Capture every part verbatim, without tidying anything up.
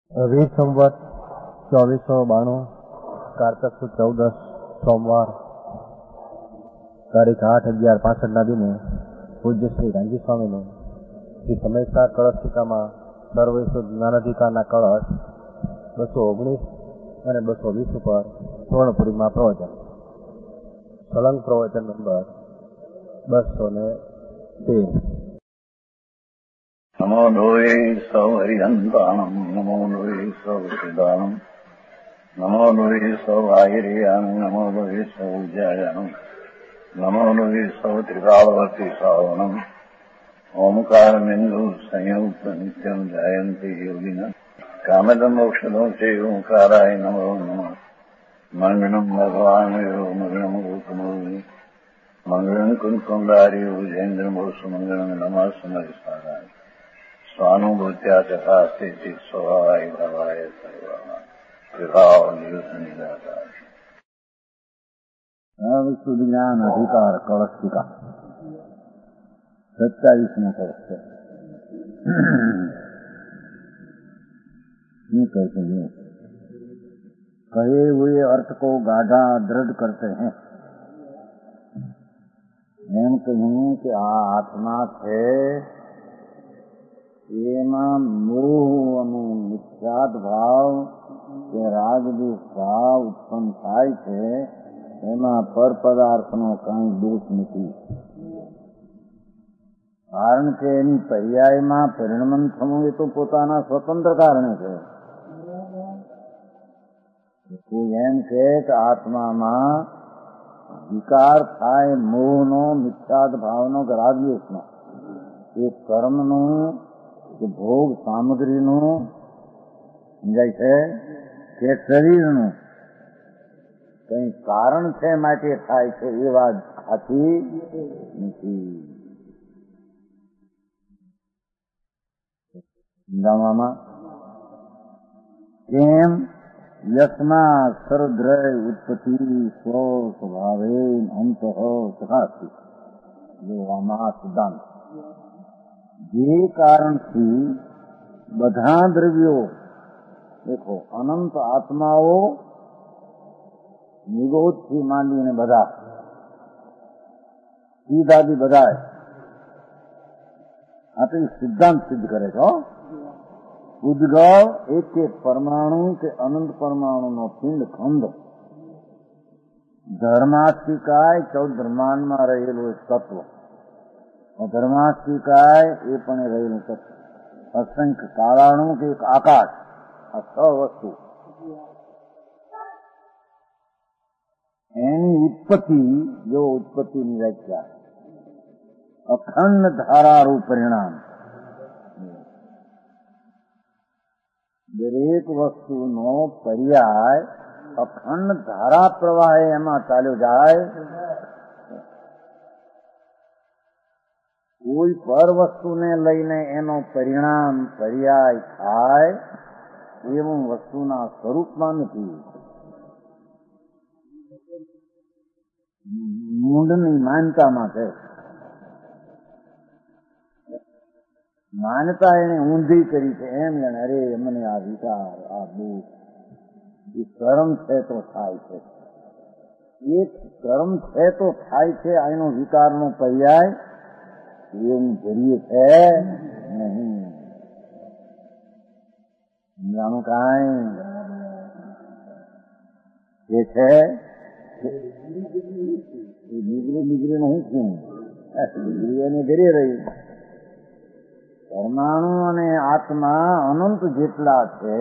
વીર સંવત ચોવીસો બાણું કારતક સુદ ચૌદસ સોમવાર તારીખ આઠ અગિયાર પાસઠ ના દિને પૂજ્ય શ્રી ગાંધી સ્વામીનું શ્રી સમયસાર કળશિકામાં સર્વૈશ્વર જ્ઞાનાધિકારના કળશ બસો ઓગણીસ અને બસો વીસ ઉપર સુવર્ણપુરીમાં પ્રવચન. સળંગ પ્રવચન નંબર બસો ને તેર. નમો લોહે સૌ હરિહંતાણમ નમો લોહે સૌ સિદ્ધાણમ નમો લોહે સૌ આયર્યાણમ નમો લોહે સૌ ઉજ્જાયાણમ નમો લોહે સૌ ત્રિકાળવતી શ્રાવણમ ઓમકાર બિંદુ સંયુક્ત નિત્યમ જાયંતી યોગિના કામદમ મોક્ષદો છે ઓંકારાય નમો નમઃ. મંગળમ ભગવાન મંગળમ ગોકમોહિ મંગળમ કુંકુંડારી ઉજેન્દ્રમો સુમંગળમ નમઃ સમરિસારાય સ્વાનુભૂત્યા ચકાસ્તે સ્વભાવાય ભવાય સર્વા વિભાવ નિદાતા. વિશુદ્ધ જ્ઞાન અધિકાર કળશિકા સત્યાવીસમો કળશ છે. શું કહે છે? कहे हुए अर्थ को गाढ़ा दृढ़ करते हैं. એમ કહ્યું કે આ આત્મા છે એમાં મોહ અને મિથ્યાદ ભાવ કે રાગદ્વેષ ભાવ ઉત્પન્ન થાય છે, એમાં પર પદાર્થનો કઈ દોષ નથી. કારણ કે એની પર્યાયમાં પરિણમન થવું એ તો પોતાના સ્વતંત્ર કારણે છે. કોઈ એમ કે આત્મામાં વિકાર થાય મોહનો, મિથ્યાદ ભાવનો કે રાગદ્વેષનો, એ કર્મનું કે ભોગ સામગ્રીનું સમજાય છે કે શરીરનું કઈ કારણ છે માટે થાય છે, એ વાત સાચી નથી. સમજાવવામાં કેમ? યસ્મા સર્વદ્રય ઉત્પત્તિ સ્વ સ્વભાવે અંત સકાશી. જો આમાં સિદ્ધાંત જે કારણથી બધા દ્રવ્યો, દેખો અનંત આત્માઓ નિગોદથી માંડીને બધા સીધાથી બધા આ તો સિદ્ધાંત સિદ્ધ કરે છે. ઉદ્ગવ એક એક પરમાણુ કે અનંત પરમાણુનો પિંડ ખંડ ધર્માસ્તિકાય ચૌદ બ્રહ્માંડમાં રહેલું તત્વ, ધર્માસ્તિકાય એ પણ રહેલું તત્વ, અસંખ્ય કાળાણુ કે એક આકાશ, આ છ વસ્તુ એની ઉત્પત્તિ, જો ઉત્પત્તિની વ્યાખ્યા અખંડ ધારારૂપ પરિણામ. દરેક વસ્તુનો પર્યાય અખંડ ધારા પ્રવાહે એમાં ચાલ્યો જાય. કોઈ પર વસ્તુને લઈને એનો પરિણામ પર્યાય થાય એવું વસ્તુના સ્વરૂપમાં નથી. મૂંઢની માનતામાં છે. માનતા એને ઊંધી કરી છે. એમ જાણે અરે મને આ વિચાર, આ દુઃખ એ કર્મ છે તો થાય છે. એક કર્મ છે તો થાય છે, એનો વિકારનો પર્યાય એવું જરીએ છે નહીં. જાણું કાંઈ જે છે નીકળી નીકળીને હું છું, નીકળી એને ઘરે રહી. પરમાણુ અને આત્મા અનંત જેટલા છે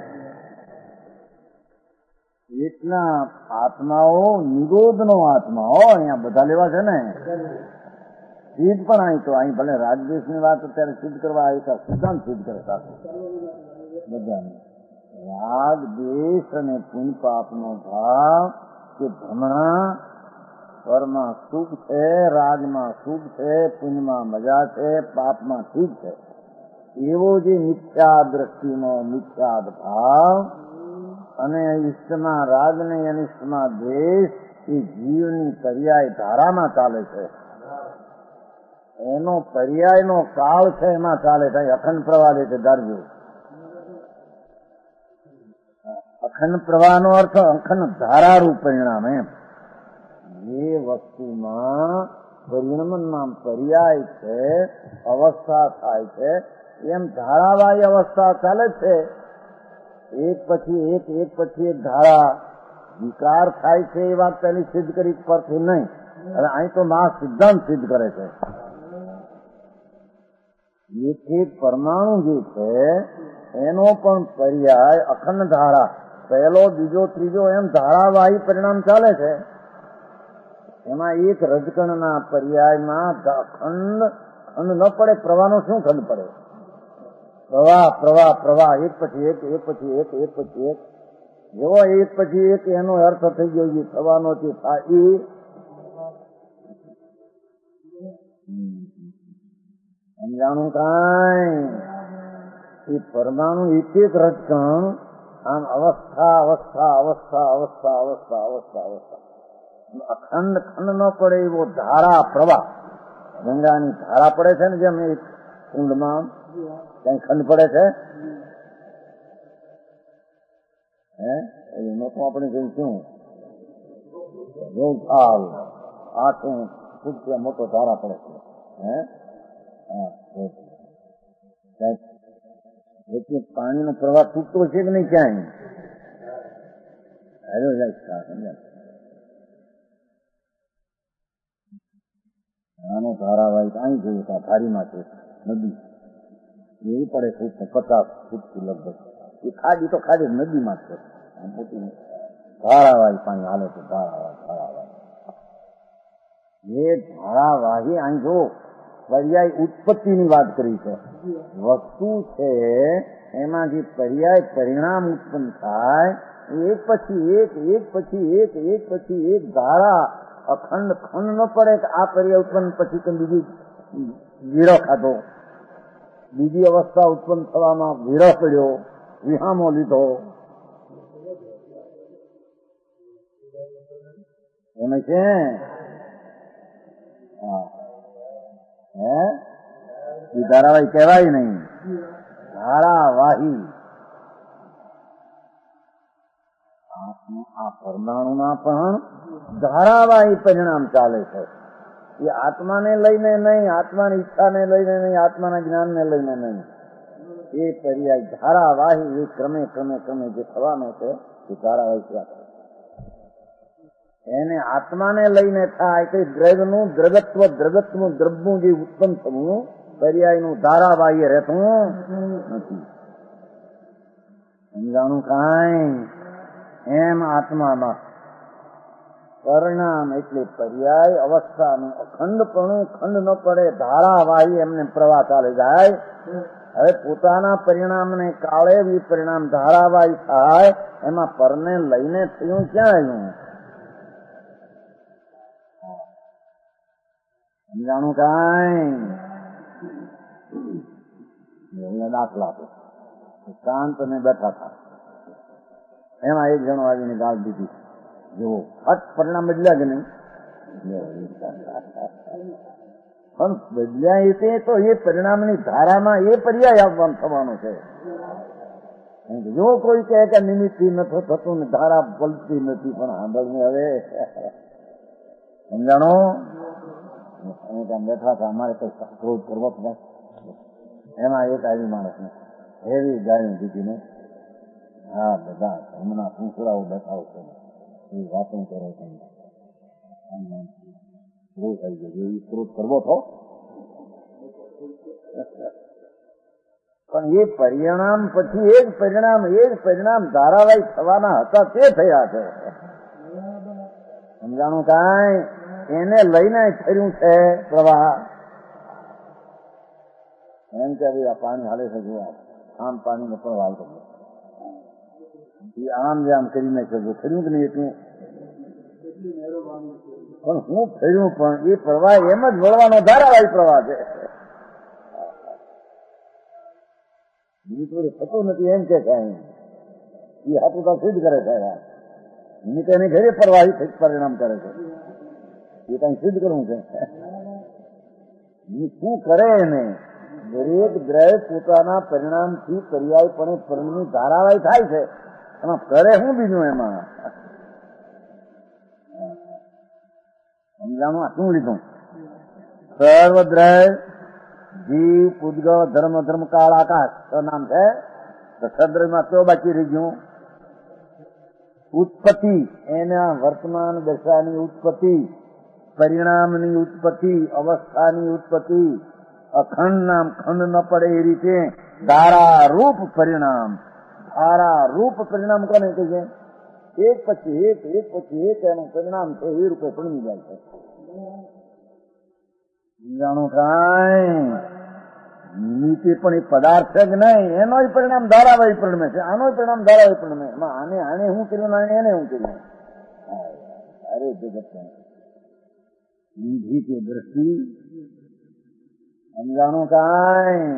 એટલા આત્માઓ નિરોધનો આત્મા હો. અહીંયા બધા લેવા છે ને સિદ્ધ પણ અહીં તો અહીં ભલે રાગદ્વેષની વાત અત્યારે સિદ્ધ કરવા આવી, સિદ્ધાંત સિદ્ધ કરે સાથે બધાને. રાગ દ્વેષ અને પુણ્ય પાપનો ભાવ કે ભ્રમણા કર્મમાં સુખ છે, રાજમાં સુખ છે, પુણ્યમાં મજા છે, પાપમાં ઠીક છે, એવો જે મિથ્યા દ્રષ્ટિનો મિથ્યાદ ભાવ અને ઈષ્ટમાં રાગ ને અનિષ્ટમાં દ્વેષ એ જીવની પર્યાય ધારામાં ચાલે છે. એનો પર્યાયનો કાળ છે, એમાં ચાલે છે. અખંડ પ્રવાહ છે ધારજો. અખંડ પ્રવાહનો અર્થ અખંડ ધારારૂપ પરિણામ એમ. જે વસ્તુમાં પરિણમનમાં પર્યાય છે, અવસ્થા થાય છે, એમ ધારાવાહી અવસ્થા ચાલે છે. એક પછી એક એક પછી એક ધારા વિકાર થાય છે એ વાત પેલી સિદ્ધ કરી પરથી નહીં. હવે અહીં તો મહા સિદ્ધાંત સિદ્ધ કરે છે. એક એક પરમાણુ જે છે એનો પણ પર્યાય અખંડ ધારા, પહેલો બીજો ત્રીજો એમ ધારાવાહી પરિણામ ચાલે છે. એમાં એક રજકણના પર્યાયમાં ખંડ ખંડ ન પડે. પ્રવાહનો શું ખંડ પડે? પ્રવાહ પ્રવાહ પ્રવાહ એક પછી એક એક પછી એક એક પછી એક. જેવો એક પછી એક એનો અર્થ થઈ ગયો છે થવાનો છે. સમજાણું કાંઈ? એ પરમાણુ એક એક રજકણ આમ અવસ્થા અવસ્થા અવસ્થા અવસ્થા અવસ્થા અવસ્થા અવસ્થા અખંડ ખંડ ન પડે એવો ધારા પ્રવાહ. ગંગાની ધારા પડે છે ને જેમ એક કુંડમાં કઈ ખંડ પડે છે હે એમાં તો આપણે કઈ શું જોખાલ આઠું ફૂટ મોટો ધારા પડે છે હે એટલે પાણીનો પ્રવાહ તૂટતો છે કે નહીં ક્યાંય? હેલો જાય સમજાય આનો ધારાવાહિક અહીં જોયું ત્યાં ખારીમાં છે નદી એ પડે ફૂટ પચાસ ફૂટથી લગભગ. એ ખાડી તો ખાડી નદીમાં છે. મોટી ધારાવાહી પાણી હાલે છે. ધારાવાહી ધારાવાહી એ ધારાવાહી અહીં જો પર્યાય ઉત્પત્તિની વાત કરી છે. વસ્તુ છે એમાં જે પર્યાય પરિણામ ઉત્પન્ન થાય એક પછી એક એક પછી એક એક પછી એક ધારા અખંડ ખંડ ન પડે કે આ પર્યાય ઉત્પન્ન પછી કે બીજી વીરો ખાધો, બીજી અવસ્થા ઉત્પન્ન થવામાં વીરો પડ્યો, વિહામો લીધો એમ છે. હે એ ધારાવાહી કહેવાય નહીં, ધારાવાહી. આ પરમાણુમાં પણ ધારાવાહી પરિણામ ચાલે છે. એ આત્માને લઈને નહીં, આત્માની ઈચ્છાને લઈને નહીં, આત્માના જ્ઞાનને લઈને નહીં. એ પર્યાય ધારાવાહી એ ક્રમે ક્રમે ક્રમે જે થવાનો છે એ ધારાવાહી એને આત્માને લઈને થાય કે દ્રવ્યનું દ્રગત્વ દ્રગત્વનું દ્રવ્યનું જે ઉત્પન્ન થવું પર્યાયનું ધારાવાહી રહેતું નથી. સમજાણું કાંઈ? એમ આત્મામાં પરિણામ એટલે પર્યાય અવસ્થાનું અખંડપણું ખંડ ન પડે ધારાવાહી એમને પ્રવાહ ચાલે જાય. હવે પોતાના પરિણામને કાળે બી પરિણામ ધારાવાહી થાય એમાં પરને લઈને થયું ક્યાં આવ્યું? સમજાણું કાંઈ? દાખલા તો શાંત ને બેઠા હતા એમાં એક જણો આવીને ગાળ દીધી. જો હટ પરિણામ બદલ્યા કે નહીં? પણ બદલ્યા એટલે તો એ પરિણામની ધારામાં એ પર્યાય આવવાનું થવાનો છે. જો કોઈ કહે કે નિમિત્તથી નથી થતું ને ધારા પલતી નથી, પણ આંબળને હવે સમજાણો બેઠા હતા અમારે કઈ ક્રોધ કરવો પડે. એમાં એક આવી માણસને એવી ગાયું દીધી ને હા બધા હમણાં પૂંછડાઓ બેઠાઓ છે એ વાતો કરે છે. ક્રોધ આવી ગયો. એ ક્રોધ કરવો તો પણ એ પરિણામ પછી એક પરિણામ એક પરિણામ ધારાવાહી થવાના હતા તે થયા છે. સમજાણું કાંઈ? એને લઈને થયું છે પ્રવાહ. એમ કે આ પાણી હાલે છે જોવા આમ પાણીનો પ્રવાહ કરવો એ આમ જે આમ કરીને કરજો થયું કે નહીં એટલું પણ હું ફર્યું પણ એ પ્રવાહ એમ જ વળવાનો ધારાવાહી પ્રવાહ છે. બીજું થોડું થતું નથી એમ કે કાંઈ એ હાથું તો સિદ્ધ કરે છે. એની તો એની ઘરે પ્રવાહી પરિણામ કરે છે. એ કઈ સિદ્ધ કરવું છે. શું કરે એને? દરેક ગ્રહ પોતાના પરિણામથી પર્યાયપણે પરિણમી ધારાવાહી થાય છે. એમાં કરે શું બીજું એમાં સમજાણું આ શું લીધું? સર્વદ્રય જીવ પૂદગળ ધર્મ ધર્મ કાળ આકાશ તો નામ છે. તો સદ્રયમાં કયો બાકી રહી ગયું? ઉત્પત્તિ, એના વર્તમાન દશાની ઉત્પત્તિ, પરિણામની ઉત્પત્તિ, અવસ્થાની ઉત્પત્તિ, અખંડ નામ ખંડ ન પડે એ રીતે ધારારૂપ પરિણામ. ધારારૂપ પરિણામ કોને કહીએ? એક પછી એક એક પછી એક એનું પરિણામ છે એ રૂપે પરિણી જાય છે. જાણું કાંઈ નીતિ પણ એ પદાર્થ છે કે નહીં એનો પરિણામ ધારાવાહી પરિણમે છે. આનો પરિણામ ધારાવાહી પરિણમે. એમાં આને આને શું કર્યું એને શું કર્યું? અરે જગત નિધિ કે દ્રષ્ટિ સમજાણું કાંઈ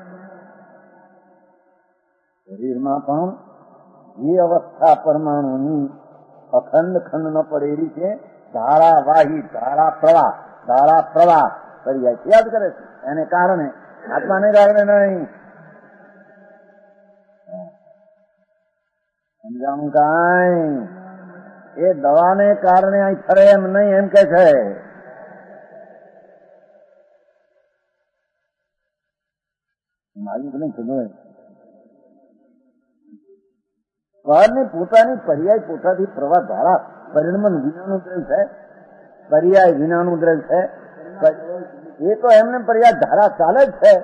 શરીરમાં પણ જે અવસ્થા પરમાણુની અખંડ ખંડ ન પડે એ રીતે ધારાવાહી ધારા પ્રવાહ ધારા પ્રવાહ કરી જાય છે. યાદ કરે છે એને કારણે, આત્માને કારણે નહીં. સમજાણું કાંઈ એ દવાને કારણે અહીં ફરે એમ નહીં એમ કે છે. મારી નહીં ખબર પરની પોતાની પર્યાય પોતાથી પ્રવાહ ધારા પરિણમન વિનાનું દ્રવ્ય છે. પર્યાય વિનાનું દ્રવ્ય છે. એ તો એમને પર્યાય ધારા ચાલે જ છે.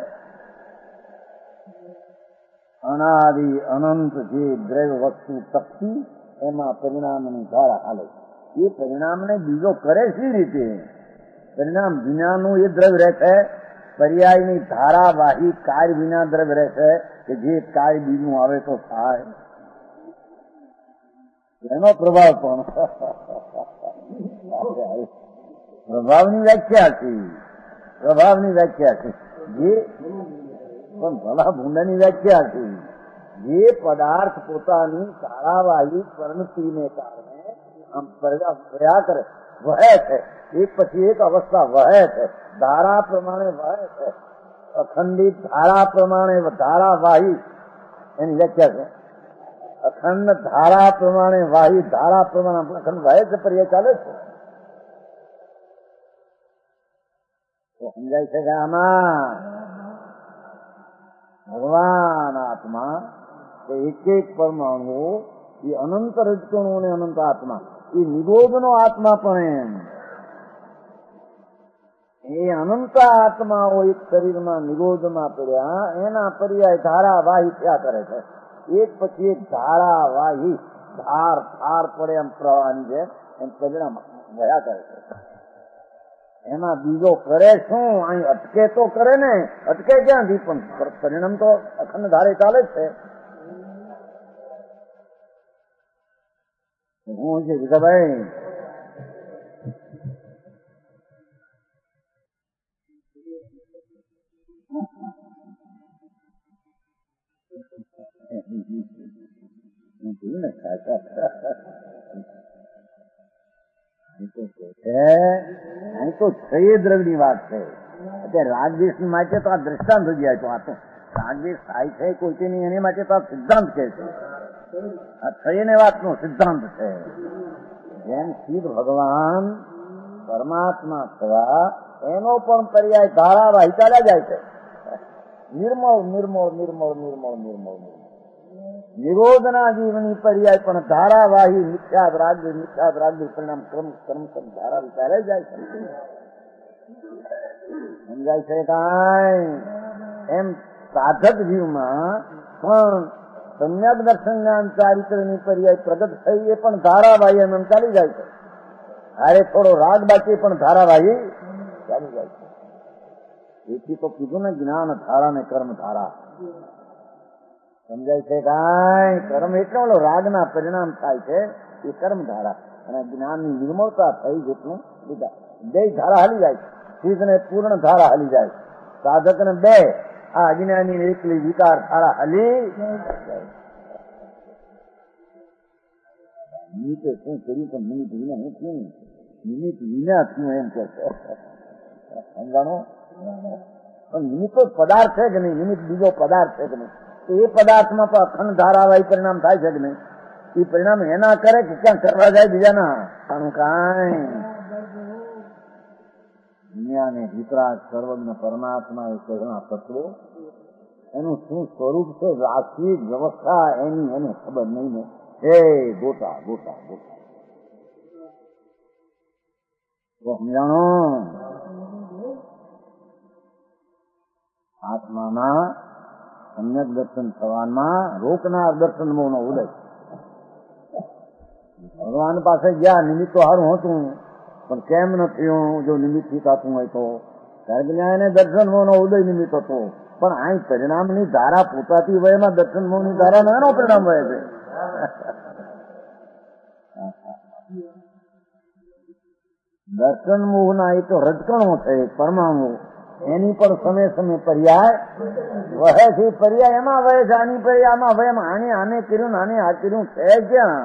અનાદિ અનંત જે દ્રવ્ય વસ્તુ શક્તિ એમાં પરિણામની ધારા હાલે. એ પરિણામને બીજો કરે સી રીતે? પરિણામ વિનાનું એ દ્રવ્ય રહે છે. પર્યાયની ધારાવાહી કાર્ય વિના દ્રવ્ય રહે છે કે જે કાર્ય બીજું આવે તો થાય. એનો પ્રભાવ પણ પ્રભાવની વ્યાખ્યા છે. પ્રભાવની વ્યાખ્યા છે જે પણ ભલા ભૂંડાની વ્યાખ્યા છે. જે પદાર્થ પોતાની ધારાવાહી પરિણતિને કારણે આમ પ્રયા કરે વહે છે. એક પછી એક અવસ્થા વહે છે. ધારા પ્રમાણે વહે છે. અખંડિત ધારા પ્રમાણે ધારાવાહી એની વ્યાખ્યા છે. અખંડ ધારા પ્રમાણે વાહી ધારા પ્રમાણે અખંડ વહે છે પર એ ચાલે છે. તો સમજાય છે કે આમાં ભગવાન આત્મા કે એક એક પરમાણુ એ અનંત રજકણો અને અનંત આત્મા એ નિરોધનો આત્મા પણ એમ એ અનંત આત્માઓ એક શરીરમાં નિરોધમાં પડ્યા એના પર્યાય ધારાવાહી થયા કરે છે. એક પછી એક ધારાવાહી ધાર ધાર પડે એમ પ્રવાહની છે એમ પરિણામ વયા કરે છે. એમાં બીજો કરે શું? અહીં અટકે તો કરે ને, અટકે ક્યાંથી? પણ પરિણામ તો અખંડ ધારે ચાલે જ છે. હું છે ભાઈ અહીં તો છ દ્રવ્ય ની વાત છે. અત્યારે રાગદ્વેષ માટે તો આ દ્રષ્ટાંત થઈ ગયા છે. આ તો રાગદ્વેષ થાય છે કોઈ નહીં એની માટે તો આ સિદ્ધાંત કહે છે. આ છ ને વાતનો સિદ્ધાંત છે. જેમ શિવ ભગવાન પરમાત્મા થવા એનો પણ પર્યાય ધારાવાહી ચાલ્યા જાય છે. નિર્મળ નિર્મળ નિર્મળ નિર્મળ નિર્મળ નિરોધના જીવની પર્યાય પણ ધારાવાહી મિથ્યાદ રાગ મિથ્યાદ રાગ પરિણામ ક્રમ ક્રમ ક્રમ ધારા વિચારે જાય છે. સમજાય છે કાંઈ? એમ સાધક જીવમાં પણ સમ્યક દર્શન જ્ઞાન ચારિત્રની પર્યાય પ્રગટ થઈ એ પણ ધારાવાહી એમ ચાલી જાય છે. અરે થોડો રાગ બાકી પણ ધારાવાહી ચાલી જાય છે. એથી તો કીધું ને જ્ઞાન ધારા ને કર્મ ધારા. સમજાય છે કાંઈ? કર્મ એટલે ઓલો રાગના પરિણામ થાય છે એ કર્મ ધારા અને જ્ઞાનની નિર્મળતા થઈ જેટલું લીધા બે ધારા હાલી જાય છે. સિદ્ધને પૂર્ણ ધારા હાલી જાય. સાધકને બે આ અજ્ઞાની એકલી વિકાર ધારા હાલી નિમિત્તે શું કર્યું પણ નિમિત્ત વિના હું થયું નિમિત્ત વિના થયું એમ કે સમજાણો. પણ નિમિત્ત પદાર્થ છે કે નહીં? નિમિત્ત બીજો પદાર્થ છે કે નહીં? એ પદાર્થમાં પણ અખંડ ધારાવાહી પરિણામ થાય છે કે નહીં? એ પરિણામ એના કરે કે ક્યાં કરવા જાય બીજાના આનું કાંઈ દુનિયાને વિતરાગ સર્વજ્ઞ પરમાત્મા એ કહેણા તત્વો એનું શું સ્વરૂપ છે રાશિ વ્યવસ્થા એની એને ખબર નહીં ને એ ગોટા ગોટા ગોટા સમજાણો આત્માના સમ્યક દર્શન થવામાં રોકનાર દર્શન મોહનો ઉદય. ભગવાન પાસે ગયા નિમિત્ત તો સારું હતું પણ કેમ ન થયું? જો નિમિત્ત થી થતું હોય તો એને દર્શન મોહનો ઉદય નિમિત્ત હતો પણ અહીં પરિણામની ધારા પોતાથી વયમાં દર્શન મોહની ધારા નાનો પરિણામ વહે છે. દર્શન મોહના એ તો રજકણો છે પરમાણુ એની પણ સમય સમય પર્યાય વહે છે. પર્યાય એમાં વહે છે આની પર્યાય આમાં વહે આને આને કર્યું આને આ કર્યું છે ક્યાં?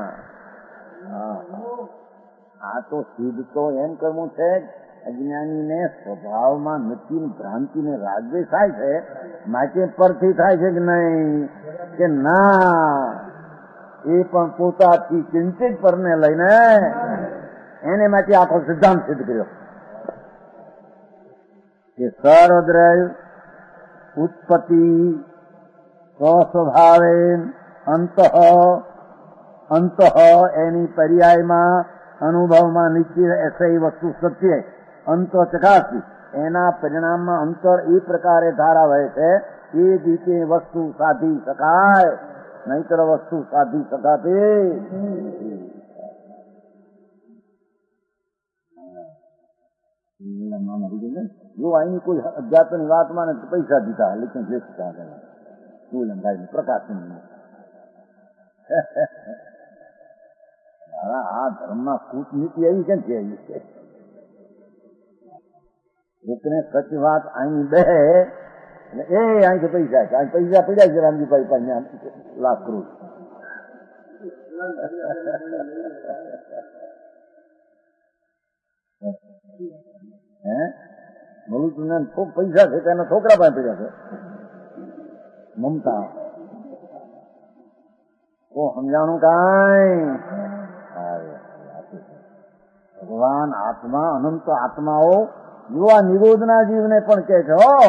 આ તો સિદ્ધ તો એમ કરવું છે અજ્ઞાનીને સ્વભાવમાં નક્કી ભ્રાંતિને રાગદ્વેષ થાય છે માટે પરથી થાય છે કે નહીં કે ના એ પણ પોતાથી ચિંતિત પરને લઈને એને માટે આખો સિદ્ધાંત સિદ્ધ કર્યો કે સર્વદ્રય ઉત્પત્તિ સ્વસ્વભાવે અંત અંત એની પર્યાયમાં અનુભવમાં નીચે એસી વસ્તુ સત્ય અંત ચકાસી એના પરિણામમાં અંતર એ પ્રકારે ધારા વહે છે એ રીતે વસ્તુ સાધી શકાય નહીતર વસ્તુ સાધી શકાતી જો અહીંની કોઈ અધ્યાત્મની વાતમાં ને પૈસા દીધા લેકિન લેખતા શું લંગાઈ પ્રકાશ આ ધર્મમાં કૂટનીતિ આવી કેમ છે? એકને સચ વાત અહીં બે એ અહીંથી પૈસા છે પૈસા પડ્યા છે રામજીભાઈ પાસે લાખ કરોડ હે બોલું તું ખૂબ પૈસા છે તેના છોકરા પાસે પડ્યા છે મમતા તો સમજાણું કાંઈ ભગવાન આત્મા અનંત આત્માઓ યુવા નિરોધના જીવને પણ કહે છે હો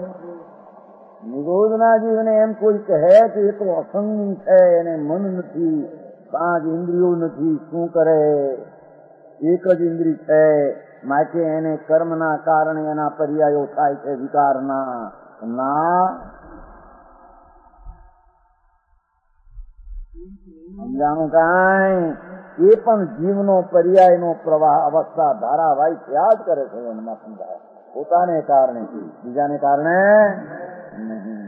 નિરોધના જીવને એમ કોઈ કહે કે એ તો અસંગી છે એને મન નથી પાંચ ઇન્દ્રિયો નથી શું કરે એક જ ઇન્દ્રિય છે માટે એને કર્મના કારણે એના પર્યાયો થાય છે વિકારના ના સમજાણું કાંઈ એ પણ જીવનો પર્યાયનો પ્રવાહ અવસ્થા ધારાવાહી થયા જ કરે છે એમના સમજાય પોતાને કારણે બીજાને કારણે નહીં.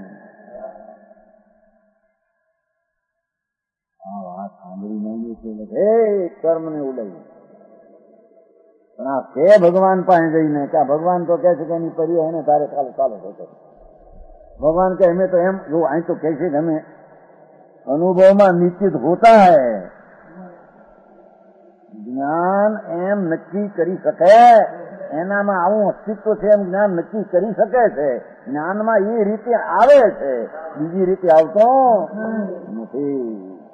આ વાત સાંભળી નહીં એટલે હે કર્મને ઉડાવી પણ આ કે ભગવાન પાસે જઈને કે ભગવાન તો કહે છે કે એની પર્યાય એને તારે ચાલો ચાલો થતો ભગવાન કે અમે તો એમ જો અહીં તો કહે છે કે અમે અનુભવમાં નિશ્ચિત હોતા હૈ જ્ઞાન એમ નક્કી કરી શકે એનામાં આવું અસ્તિત્વ છે એમ જ્ઞાન નક્કી કરી શકે છે જ્ઞાનમાં એ રીતે આવે છે બીજી રીતે આવતો નથી.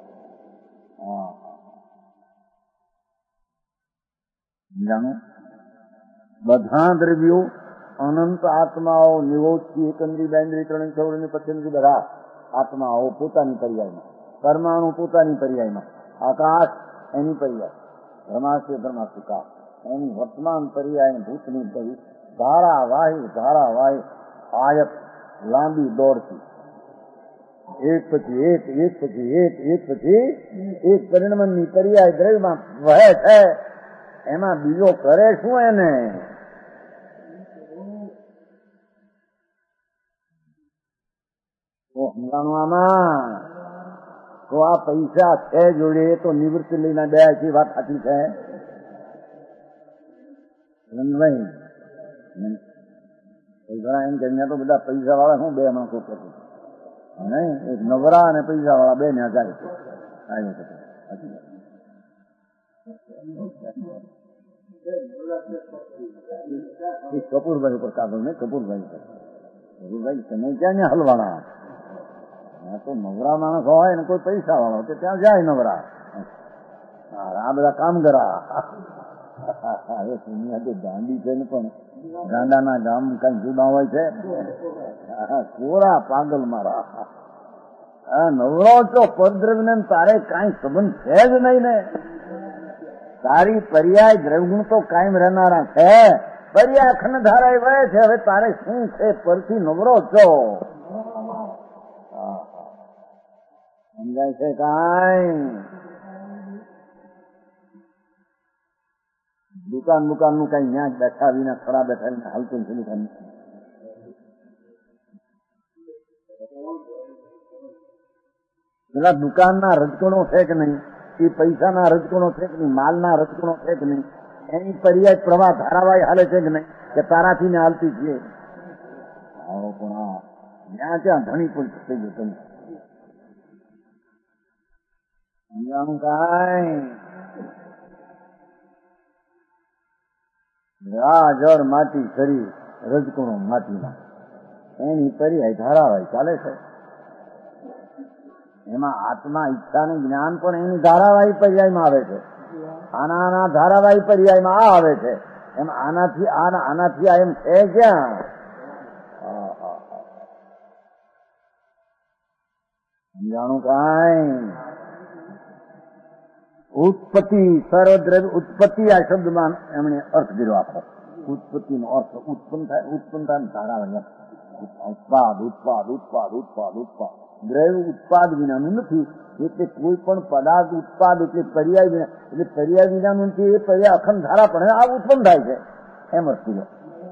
જાણો બધા દ્રવ્યો અનંત આત્માઓ નિરોધથી એકંદરી બેન્દ્રી ત્રણ ચૌરની પચીસની બધા આત્માઓ પોતાની પર્યાયમાં પરમાણુ પોતાની પર્યાયમાં આકાશ એની પર્યાય ધર્માસ્ય ધર્માસ્યકા એની વર્તમાન પર્યાય ભૂતની પરી ધારાવાહી ધારાવાહી આયત લાંબી દોડતી એક પછી એક એક પછી એક એક પછી એક પરિણમનની પર્યાય દ્રવ્યમાં વહે છે એમાં બીજો કરે શું એને આમાં તો આ પૈસા છે જોડે તો નિવૃત્તિ લઈને બે છે વાત સાચી છે પૈસા એમ કે તો બધા પૈસા વાળા શું બે માણસો કરતું નહીં એક નવરા અને પૈસા વાળા બે ને હજાર કપૂરભાઈ ઉપર કાગળ ને કપૂરભાઈ પર કપૂરભાઈ તમે ક્યાં ને હલવાના તો નવરા માણસ હોય ને કોઈ પૈસા વાળો તો ત્યાં જાય નવરા. આ બધા કામ કરા. હવે દુનિયા તો ગાંડી છે ને, પણ ગાંડાના ગામ કઈ જુદા હોય છે. કોરા પાગલ મારા. નવરો છો પરદ્રવ્ય ને તારે કઈ સંબંધ છે જ નહીં ને. તારી પર્યાય દ્રવગુણ તો કાયમ રહેનારા છે. પર્યાય અખંડ ધારાય વહે છે. હવે તારે શું છે? પરથી નવરો છો. સમજાય છે કાંઈ? દુકાન દુકાન નું કઈ ન્યાજ બેઠા વિના ખરા બેઠા વિના હાલતું નથી. દુકાન પેલા દુકાનના રજકણો છે કે નહીં, એ પૈસાના રજકણો છે કે નહીં, માલના રજકણો છે કે નહીં, એની પર્યાય પ્રવાહ ધારાવાહી હાલે છે કે નહીં, કે તારાથી ને હાલતી છે? આવો પણ આ જ્યાં ત્યાં ધણી પણ થઈ ગયો. તમે સમજાણું કાંઈ? આ જળ માટી શરીર રજકણો માટીના, એની પર્યાય ધારાવાહી ચાલે છે. એમાં આત્મા ઈચ્છાનું જ્ઞાન પણ એની ધારાવાહી પર્યાયમાં આવે છે. આના આના ધારાવાહી પર્યાયમાં આ આવે છે. એમ આનાથી આના આનાથી આ એમ છે ક્યાં? સમજાણું કાંઈ? ઉત્પત્તિ સર્વદ્રવ્ય ઉત્પત્તિ આ શબ્દમાં એમણે અર્થ કર્યો આખો. ઉત્પત્તિ નો અર્થ ઉત્પન્ન થાય, ઉત્પન્ન થાય ધારાવાહી. ઉત્પાદ ઉત્પાદ ઉત્પાદ ઉત્પાદ ઉત્પાદ દ્રવ્ય ઉત્પાદ વિનાનું નથી. એટલે કોઈ પણ પદાર્થ ઉત્પાદ એટલે પર્યાય વિના, એટલે પર્યાય વિનાનું નથી. એ પર્યાય અખંડ ધારા પણ આ ઉત્પન્ન થાય છે એમ અર્થ કર્યો.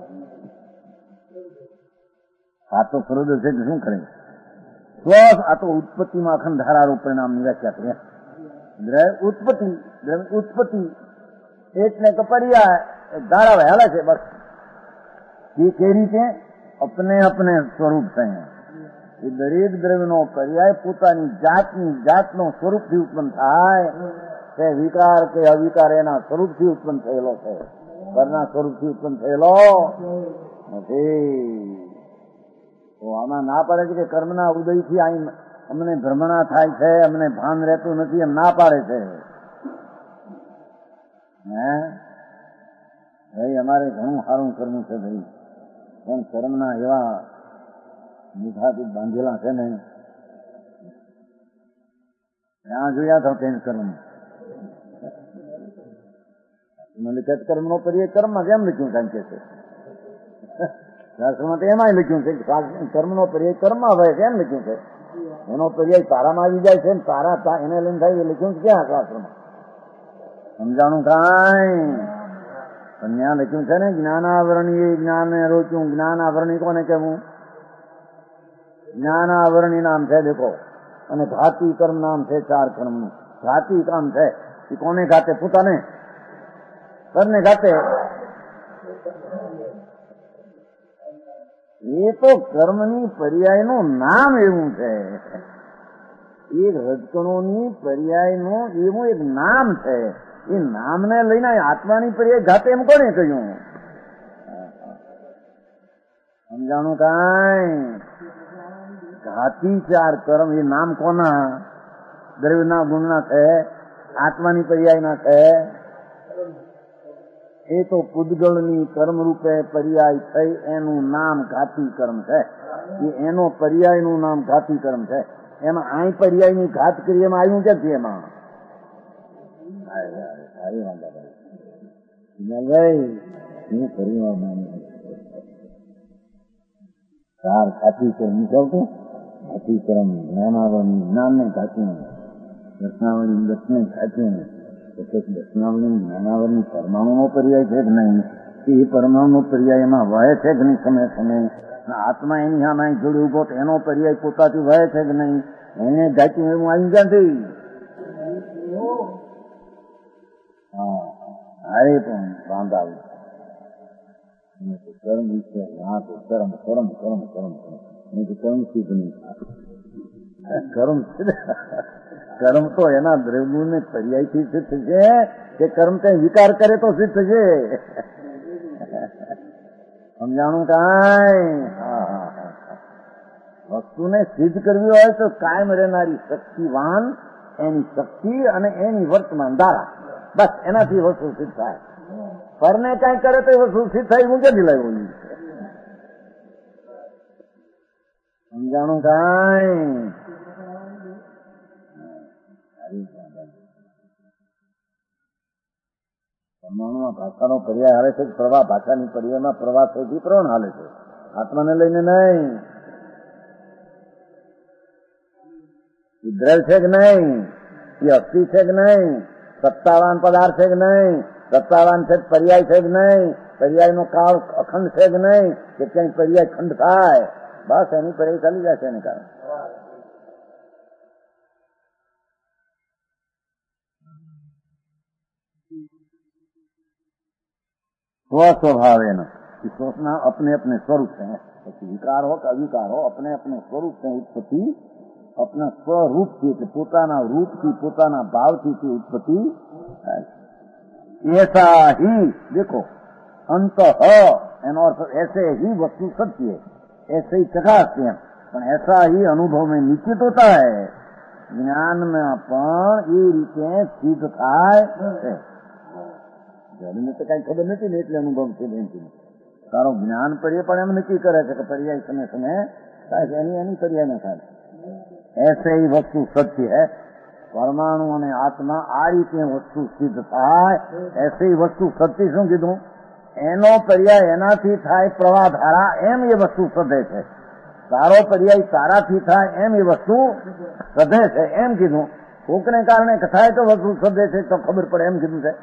આ તો ખરો છે કે શું કરે? સ્વ આ તો ઉત્પત્તિમાં અખંડ ધારાનું પરિણામની વ્યાખ્યા કરે. દ્રવ્ય ઉત્પત્તિ દ્રવ્ય ઉત્પત્તિ એટલે કે પર્યાય ધારાવાહી હાલે છે. બસ એ કઈ રીતે? अपने अपने स्वरूप से એ દરેક દ્રવ્યનો પર્યાય પોતાની જાતની જાતનો સ્વરૂપથી ઉત્પન્ન થાય છે. વિકાર કે અવિકાર એના સ્વરૂપથી ઉત્પન્ન થયેલો છે. ઘરના સ્વરૂપથી ઉત્પન્ન થયેલો નથી. તો આમાં ના પાડે છે કે કર્મના ઉદયથી અહીં અમને ભ્રમણા થાય છે, અમને ભાન રહેતું નથી, એમ ના પાડે છે. હે ભાઈ અમારે ઘણું સારું કરવું છે ભાઈ, પણ કર્મના એવા મુઠાથી બાંધેલા છે ને, ત્યાં જોયા તો તેમ કર્મ મલિકત કર્મ નો પર્યાય કર્મ કેમ લખ્યું? કારણ કે છે શાસ્ત્રમાં તો એમાંય લખ્યું છે કર્મ નો પર્યાય કર્મ આવે છે એમ લખ્યું છે. એનો પર્યાય તારામાં આવી જાય છે ને તારા એને લઈને થાય એ લખ્યું છે ક્યાં શાસ્ત્રમાં? સમજાણું કાંઈ? પણ ત્યાં લખ્યું છે ને જ્ઞાનાવરણી જ્ઞાન રોચ્યું. જ્ઞાનાવરણી કોને કહેવું? જ્ઞાનાવરણી નામ છે દેખો, અને ઘાતી કર્મ નામ છે ચાર કર્મનું. ઘાતી કામ છે એ કોને ઘાતે? પોતાને કરને ઘાતે. એ તો કર્મની પર્યાયનું નામ એવું છે. એ રજકણોની પર્યાયનું એવું એક નામ છે. એ નામને લઈને આત્માની પર્યાય ઘાતે એમ કોને કહ્યું? સમજાણું કાંઈ? ઘાતી ચાર કર્મ એ નામ કોના? દ્રવ્યના ગુણના છે, આત્માની પર્યાયના છે. એ તો પૂદગળની કર્મ રૂપે પર્યાય થઈ એનું નામ ઘાતી કર્મ છે. એ એનો પર્યાયનું નામ ઘાતી કર્મ છે. એમાં આઈ પર્યાયની ઘાત કરી એમાં આવ્યું ક્યાંથી? એમાં હું પરિવાર ચાર ઘાતી કર્મ નીકળતું. ઘાતી કર્મ જ્ઞાનાવરણી જ્ઞાનને ઘાતી, દર્શનાવરણી દર્શને ઘાતી, દર્શનાવરણી જ્ઞાનાવરણી પરમાણુનો પર્યાય છે કે નહીં? એ પરમાણુનો પર્યાય એમાં વહે છે કે નહીં? સમય સમય આત્મા એની સામે જોડે ઉભો તો એનો પર્યાય પોતાથી વહે છે કે નહીં? એને ઘાતી એવું આવી ક્યાંથી? હા અરે પણ વાંધા આવી કર્મ ઈચ્છે હા તો કર્મ કર્મ કર્મ કર્મ નહીં તો કર્મ સિદ્ધ નહીં. કર્મ કર્મ તો એના દ્રવ્યને પર્યાયથી સિદ્ધ થશે કે કર્મ કઈ વિકાર કરે તો સિદ્ધ થશે. સમજાણું કાંઈ? હા હા હા બસ વસ્તુને સિદ્ધ કરવી હોય તો કાયમ રહેનારી શક્તિવાન એની શક્તિ અને એની વર્તમાન ધારા, બસ એનાથી વસ્તુ સિદ્ધ થાય. પરને કઈ કરે તો એ વસ્તુ સિદ્ધ થાય. હું ક્યાંથી લાવ્યો? સમજાણું કાંઈ? પરમાણુમાં ભાષાનો પર્યાય હાલે છે. પ્રવાહ ભાષાની પર્યાયમાં પ્રવાહ થઈથી પ્રવણ હાલે છે. આત્માને લઈને નહીં. એ દ્રવ્ય છે કે નહીં? એ અસ્થિ છે કે નહીં? સત્તાવાન પદાર્થ છે કે નહીં? સત્તાવાન છે પર્યાય છે કે નહીં? પર્યાયનો કાળ અખંડ છે કે નહીં? કે ક્યાંય પર્યાય ખંડ થાય? બસ એની પર્યાય ચાલી જાય છે. એને કારણે स्वस्वभाव है ना, सोचना अपने अपने स्वरूप से है. विकार हो कि अविकार हो, अपने अपने स्वरूप से उत्पत्ति अपना स्वरूप की पोताना रूप की पोताना भाव की उत्पत्ति. ऐसा ही देखो अंत एनो अर्थ ऐसे ही वस्तु सत्य है, ऐसे ही चकासते हैं. पर ऐसा ही अनुभव में निश्चित होता है. ज्ञान में पण ये रीते सिद्ध थाय है. જડને તો કઈ ખબર નથી ને એટલે અનુભવ છે. તારો જ્ઞાન પર્યાય પણ એમ નક્કી કરે છે કે પર્યાય સમય સમય થાય છે. એની એની પર્યાય ન થાય. એસે વસ્તુ સત્ય હે. પરમાણુ અને આત્મા આ રીતે વસ્તુ સિદ્ધ થાય. એસે વસ્તુ સત્ય શું કીધું? એનો પર્યાય એનાથી થાય પ્રવાહ ધારા, એમ એ વસ્તુ સધે છે. તારો પર્યાય તારાથી થાય એમ એ વસ્તુ સધે છે એમ કીધું. કોકને કારણે થાય તો વસ્તુ સધે છે તો ખબર પડે એમ કીધું છે.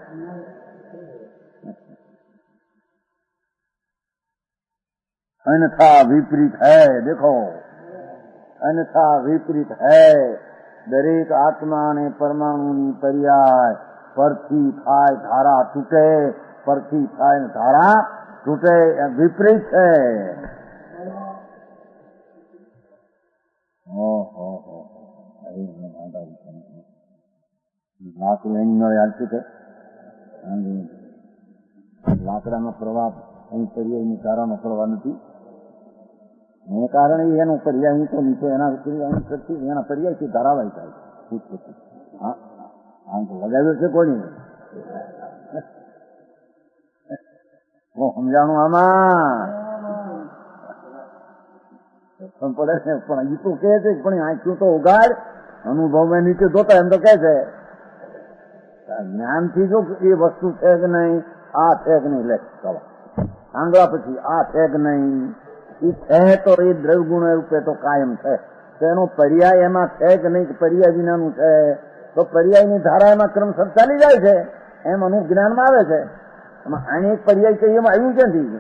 अन्यथा विपरीत है. देखो अन्यथा विपरीत है. दरेक आत्मा ने परमाणु पर्याय परथी થાય ધારા તૂટે, પરથી થાય ધારા તૂટે. વિપરીત છે. લાકડું એની મળે હાલતું છે. લાકડાનો પ્રવાહ અહીં પર્યાયની ધારાનો પ્રવાહ નથી. એને કારણે એનું પર્યાય ઊંચો નીચે એના એના પર્યાયથી ધારાવાહી થાય. હા આમ તો લગાવ્યો છે કોની? સમજાણું આમાં પડે છે. પણ એ તો કહે છે પણ આંખ્યું તો ઉગાડ, અનુભવમાં નીચે જોતા એમ તો કહે છે. જ્ઞાનથી જો એ વસ્તુ છે કે નહીં, આ છે કે નહીં, લે ચાલો આંગળા પછી આ છે કે નહીં, એ છે તો એ દ્રવ્ય ગુણ રૂપે તો કાયમ છે. તેનો પર્યાય એમાં છે કે નહીં, પર્યાય વિનાનું છે તો પર્યાયની ધારા એમાં ક્રમશઃ ચાલી જાય છે. એમ અનુજ્ઞાનમાં આવે છે. એમાં આની એક પર્યાય કહીએ એમાં આવ્યું ક્યાંથી?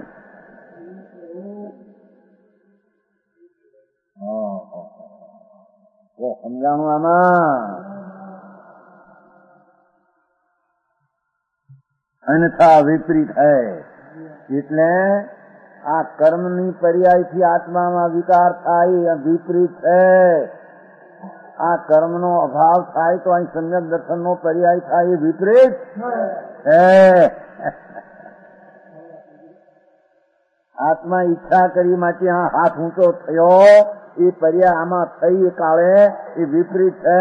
સમજાણું આમાં? અન્યથા વિપરીત હૈ. એટલે આ કર્મની પર્યાયથી આત્મામાં વિકાર થાય વિપરીત છે. આ કર્મનો અભાવ થાય તો અહીં સમ્યક દર્શનનો પર્યાય થાય એ વિપરીત છે. આત્મા ઈચ્છા કરી માટે આ હાથ ઊંચો થયો એ પર્યાય આમાં થઈ કાળે એ વિપરીત છે.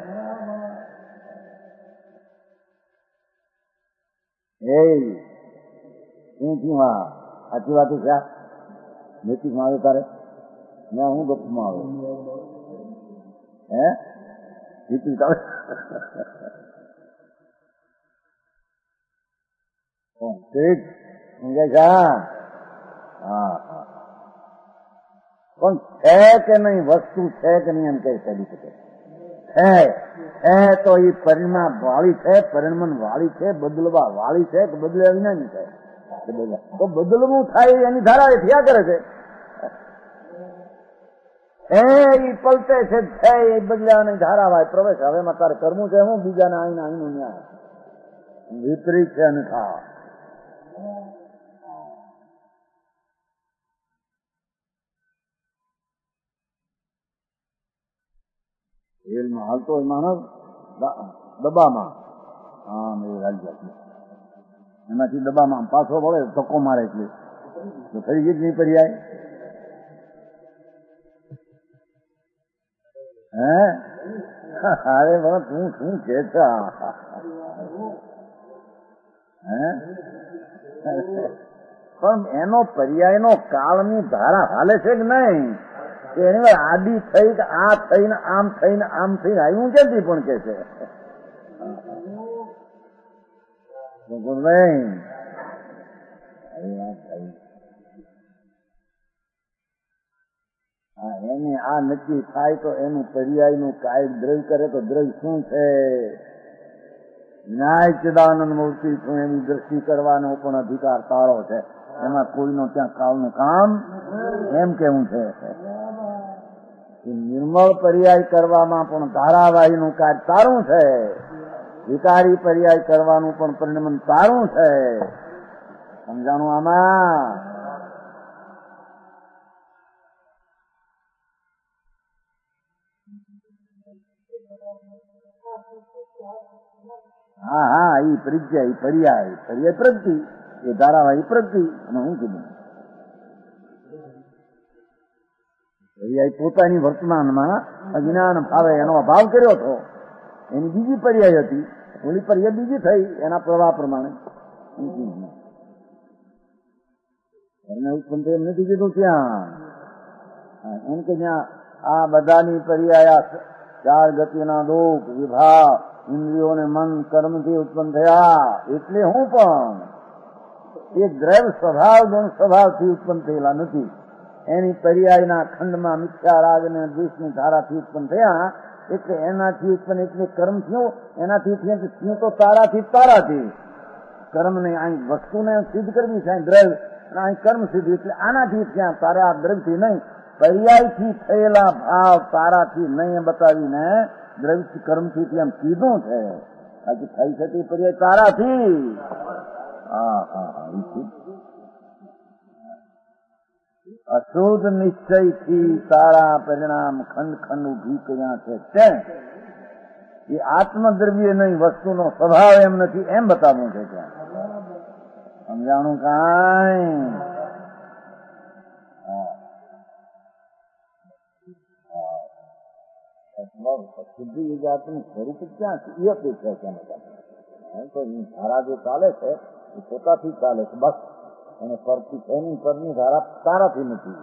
એ ઊંચીમાં સાચી વાત છે. નૈતિકમાં આવે તારે ના હું ગપમાં આવે હે વિપરીત આવે. સમજાય છે? હા હા પણ છે કે નહીં, વસ્તુ છે કે નહીં એમ કઈ કરી શકે છે. છે તો એ પરિણામ વાળી છે, પરિણમન વાળી છે, બદલવા વાળી છે કે બદલ્યા વિનાની છે. તો બદલવું થાય એની ધારા એ થયા કરે છે. એ પલટે છે છે એ બદલ્યાની ધારા વાય પ્રવેશ. હવે એમાં તારે કરવું છે હું બીજાને આઈને આઈનું ન્યાય વિપરીત છે. અન્યથા રેલમાં હાલતો હોય માણસ ડબ્બામાં આમ એ રાજ્ય એમાંથી ડબ્બામાં પાછો પડે ધક્કો મારે એટલે તો ફરી જ નહીં પર્યાય. હે અરે મને તું શું કે છે હે પણ એનો પર્યાયનો કાળની ધારા હાલે છે કે નહીં એની વાર આદિ થઈ કે આ થઈને આમ થઈને આમ થઈને આવ્યું ક્યાંથી પણ કે છે ભાઈ એને આ નક્કી થાય તો એનું પર્યાયનું કાયક દ્રવ્ય કરે તો દ્રવ્ય શું છે ન્યાય ચિદાનંદ મૂર્તિ છું એની દ્રષ્ટિ કરવાનો પણ અધિકાર તારો છે એમાં કોઈનો ત્યાં કાળનું કામ એમ કેવું છે નિર્મળ પર્યાય કરવામાં પણ ધારાવાહીનું કાર્ય તારું છે વિકારી પર્યાય કરવાનું પણ પરિણામ તારું છે સમજાણું આમાં હા હા એ પ્રજ્ઞા એ પર્યાય પર્યાય પ્રગતિ એ ધારાવાહી પ્રગતિ અને હું કીધું પર્યાય પોતાની વર્તમાનમાં અજ્ઞાન ભાવે એનો અભાવ કર્યો હતો એની બીજી પર્યાય હતી ઓલી પર્યાય બીજી થઈ એના પ્રવાહ પ્રમાણે એને ઉત્પન્ન એમ નથી કીધું ત્યાં એમ કે જ્યાં આ બધાની પર્યાય ચાર ગતિના દુઃખ વિભાગ ઇન્દ્રિયોને મન કર્મથી ઉત્પન્ન થયા એટલે હું પણ એ દ્રવ્ય સ્વભાવ ગુણ સ્વભાવથી ઉત્પન્ન થયેલા નથી એની પર્યાયના ખંડમાં મિથ્યા રાગ અને દ્વેષની ધારાથી ઉત્પન્ન થયા એટલે એનાથી ઉત્પન્ન એટલે કર્મ થયું એનાથી થયું તો તારાથી તારાથી કર્મને અહીં વસ્તુને સિદ્ધ કરવી છે દ્રવ્ય અને અહીં કર્મ સિદ્ધ એટલે આનાથી ત્યાં તારા દ્રવ્યથી નહીં પર્યાયથી થયેલા ભાવ તારાથી નહીં બતાવીને દ્રવ્ય કર્મથી એમ કીધું છે બાકી થઈ શકે પર્યાય તારાથી હા હા હા અશુદ્ધ નિશ્ચયથી તારા પરિણામ ખંડ ખંડ ઉભી કર્યા છે તે એ આત્મદ્રવ્ય નહીં વસ્તુનો સ્વભાવ એમ નથી એમ બતાવવું છે ત્યાં સમજાણું કાંઈ શુદ્ધિ એ જાતનું સ્વરૂપ ક્યાં છે એ અપેક્ષા છે તો ધારા જે ચાલે છે એ પોતાથી ચાલે છે બસ અને પરથી એની પરની ધારા તારાથી નથી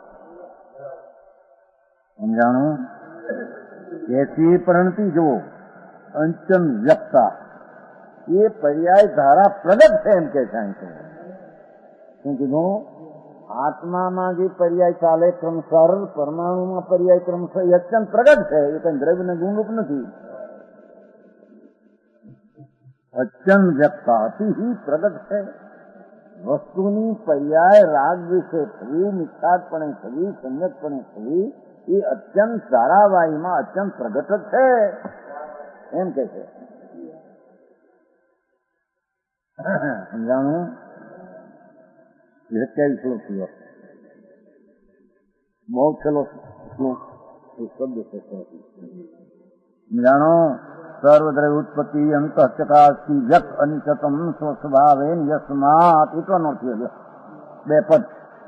સમજાણું એથી પ્રણતિ જુઓ અંચન વ્યક્તા એ પર્યાય ધારા પ્રગટ છે એમ કે છે શું કીધું આત્મામાં જે પર્યાય ચાલે ક્રમસર પરમાણુમાં પર્યાય ક્રમસર એ અત્યંત પ્રગટ છે એ કઈ દ્રવ્ય ને ગુણરૂપ નથી અત્યંત વ્યક્તા અતિ પ્રગટ છે વસ્તુની પર્યાય રાગ વિશે થવી નિષ્ઠાતપણે થવી સંયતપણે થવી એ અત્યંત ધારાવાહીમાં અત્યંત પ્રગટ જ છે એમ કે છે સમજાણું સત્યાવીસ શ્લોક થયો બહુ છેલ્લો શ્લોક શબ્દ છે સમજાણો સર્વદ્રવ્ય ઉત્પત્તિ અંતઃચકાસ્તિ વ્યક્ત અનિશતમ સ્વસ્વભાવે યસ્માત એટલો થયો બે પદ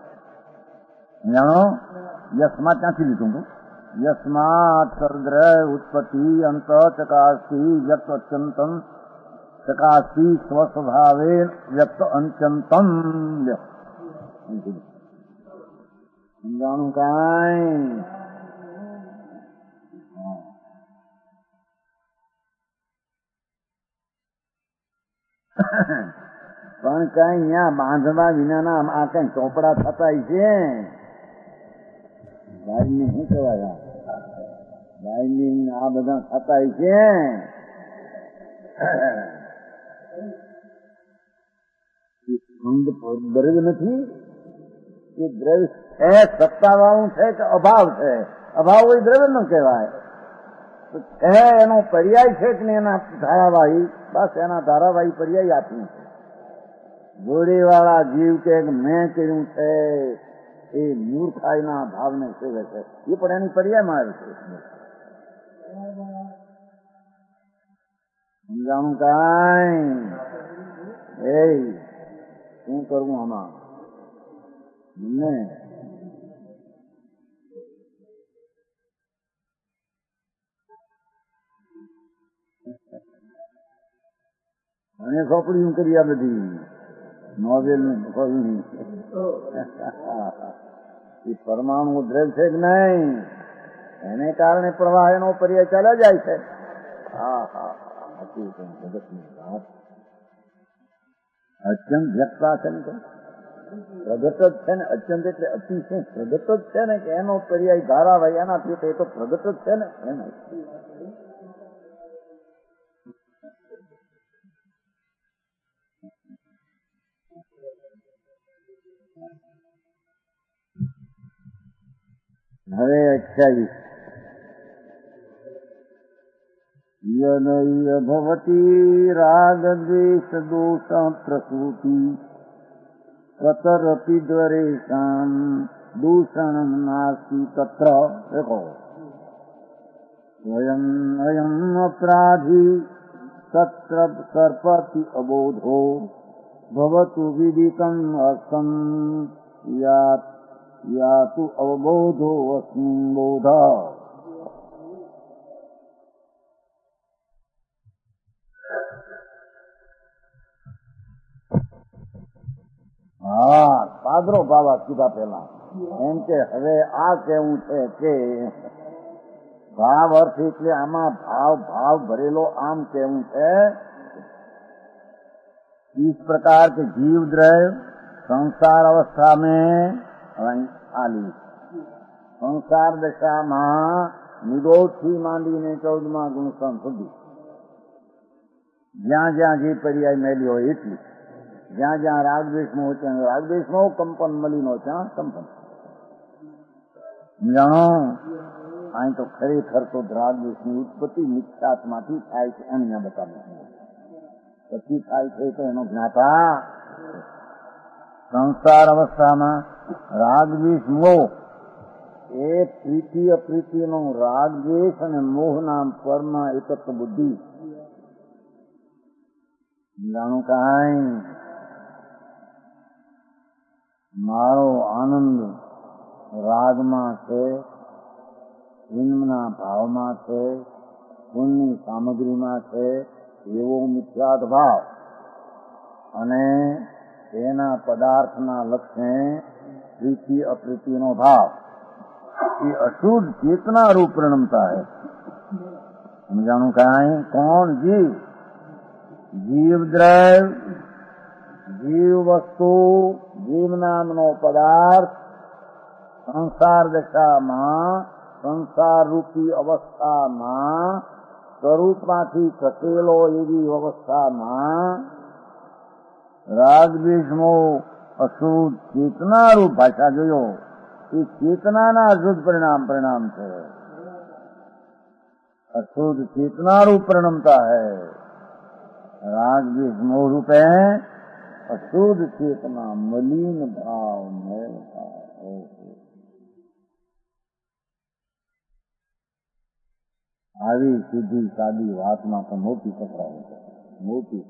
જાણો યસ્માત ક્યાંથી લીધું હતું યસ્માત સર્વદ્રવ્ય ઉત્પત્તિ અંતઃચકાસ્તિ વ્યક્ત અત્યંતમ ચકાસ્તિ સ્વસ્વભાવે વ્યક્ત અંત્યંતમ સમજાણું કાંઈ પણ કઈ અહીંયા બાંધવા વિનાના આ કઈ ચોપડા થતા છે બાઇન્ડિંગ શું કહેવાય બાઇન્ડિંગ આ બધા થતા છે દ્રવ્ય નથી એ દ્રવ્ય છે સત્તાવાળું છે કે અભાવ છે અભાવ હોય દ્રવ્ય નો કહેવાય છે એનો પર્યાય છે કે એના ધારાવાહી બસ એના ધારાવાહી પર્યાય આપ્યું છે જોડીવાળા જીવ કે મેં કર્યું છે એ મૂર્ખાઈના ભાવને સેવે છે એ પણ એની પર્યાયમાં આવે છે સમજાણું કાંઈ એ શું કરવું આમાં મને અને ચોપડીયું કરી આ બધી નોવેલનું ફળની એ પરમાણુ દ્રવ્ય છે કે નહીં, એને કારણે પ્રવાહ એનો પર્યાય ચાલ્યા જાય છે. હા હા જગતની વાત અત્યંત વ્યક્તા છે ને, પ્રગટ જ છે ને. અત્યંત એટલે અતિશય પ્રગટ જ છે ને, કે એનો પર્યાય ધારાવાય એનાથી એ તો પ્રગટ જ છે ને. એમ હવે અઠ્યાવીસ યદય ભવતી રાગ દ્વેષ દોષ પ્રકૃતિ કતરપી દ્વરેષામ દૂષણમ નાસ્તિ તત્ર. દેખો સ્વયં અયમ અપરાધી તત્ર સર્પતિ અબોધો ભવતુ વિદિતમ અસમ યાત યાતુ અવબોધો અસ્મિન બોધા. હા, પાદરો બાવા કીધા પેલા એમ કે હવે આ કેવું છે કે ભાવ અર્થ એટલે આમાં ભાવ ભાવ ભરેલો આમ કેવું છે इस प्रकार के जीव द्रव्य संसार अवस्था में आली संसार दशाમાં નિરોધથી માંડીને ચૌદમા ગુણસ્તંભ સુધી જ્યાં જ્યાં જે પર્યાય મેલી હોય એટલી, જ્યાં જ્યાં રાગદ્વેષમાં હોય ત્યાં રાગદ્વેષમાં કંપન મલિન હોય ત્યાં કંપન. જાણો અહીં તો ખરેખર તો રાગદ્વેષની ઉત્પત્તિ મિથ્યાત્માથી થાય છે એમ અહીંયા બતાવ્યું. પછી થાય છે તો એનો જ્ઞાતા સંસાર અવસ્થામાં રાગદ્વેષ મોહ એ પ્રીતિ અપ્રીતિનો રાગદ્વેષ અને મોહના પરના એકત્વ બુદ્ધિ. જાણું કાંઈ મારો આનંદ રાગમાં છે, ફિલ્મના ભાવમાં છે, ફૂલની સામગ્રીમાં છે એવો મિથ્યાત ભાવ અને તેના પદાર્થના લક્ષે પ્રીતિ અપ્રીતિનો ભાવ એ અશુદ્ધ ચેतना रूप परिणमता है. समझाणु कांई कौन जीव जीव द्रव्य जीव वस्तु जीव नामनो पदार्थ संसार दशाમાં સંસાર રૂપી અવસ્થામાં સ્વરૂપમાંથી ખસેલો એવી અવસ્થામાં રાગદ્વેષનો અશુદ્ધ ચેતનારૂપ ભાષા જોયો એ ચેતનાના અશુદ્ધ પરિણામ પરિણામ છે. अशुद्ध चेतना रूप परिणमता है. राग द्वेष मोह रूप है अशुद्ध चेतना मलिन भाव में આવી સીધી સાદી વાતમાં તો મોટી પકડાય છે, મોટી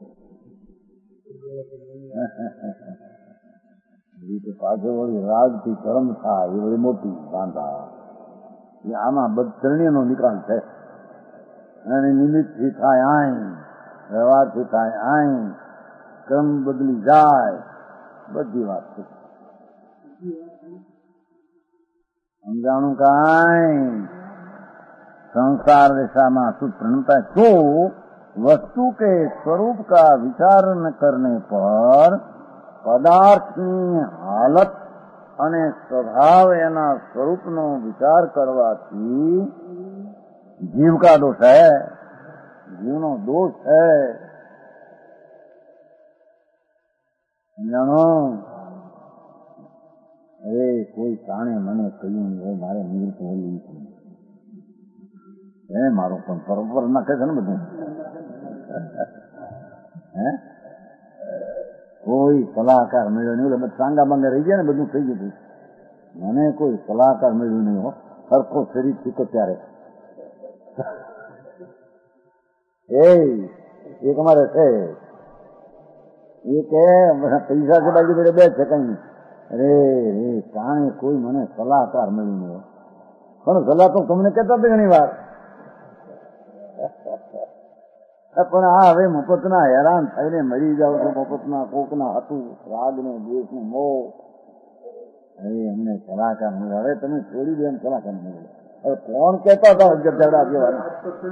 પાછળ વળી રાગથી કર્મ થાય એ વળી મોટી વાંધા. આમાં બદકરણીનો નિકાલ છે અને નિમિત્તથી થાય આઈ, વ્યવહારથી થાય આઈ, ક્રમ બદલી જાય, બધી વાત છે. સમજાણું કાંઈ संसार दशा में अशुद्ध प्रणता तो वस्तु के स्वरूप का विचार न करने पर पदार्थनी हालत અને સ્વભાવ એના સ્વરૂપનો વિચાર કરવાથી જીવ કા દોષ है, જીવનો દોષ है. જાણો અરે કોઈ જાણે મને કહ્યું મારે નિવૃત્ત બોલવું છે હે મારો પણ બરોબર નાખે છે ને બધું. હે કોઈ સલાહકાર મળ્યો નહીં, એટલે સાંગા બાંગા રહી ગયા ને બધું થઈ ગયું. મને કોઈ સલાહકાર મળ્યું નહીં હો, સરખો શરીર શીખો ત્યારે. એ એક અમારે છે એ કે પૈસા છે બાજુ જોડે બે છે કઈ નહીં. અરે રે કાંઈ કોઈ મને સલાહકાર મળ્યું નહીં. પણ સલાહ તો તમને કહેતા હતા ઘણી વાર પણ આ હવે મફતના હેરાન થઈને મરી જાવ છો, મફતના કોકના હતું રાગને દ્વેષને મોહ. હવે અમને કલાકાર મળે, હવે તમે છોડી દે એમ કલાકાર મળે. હવે કોણ કહેતા હતા ગધેડા જેવા?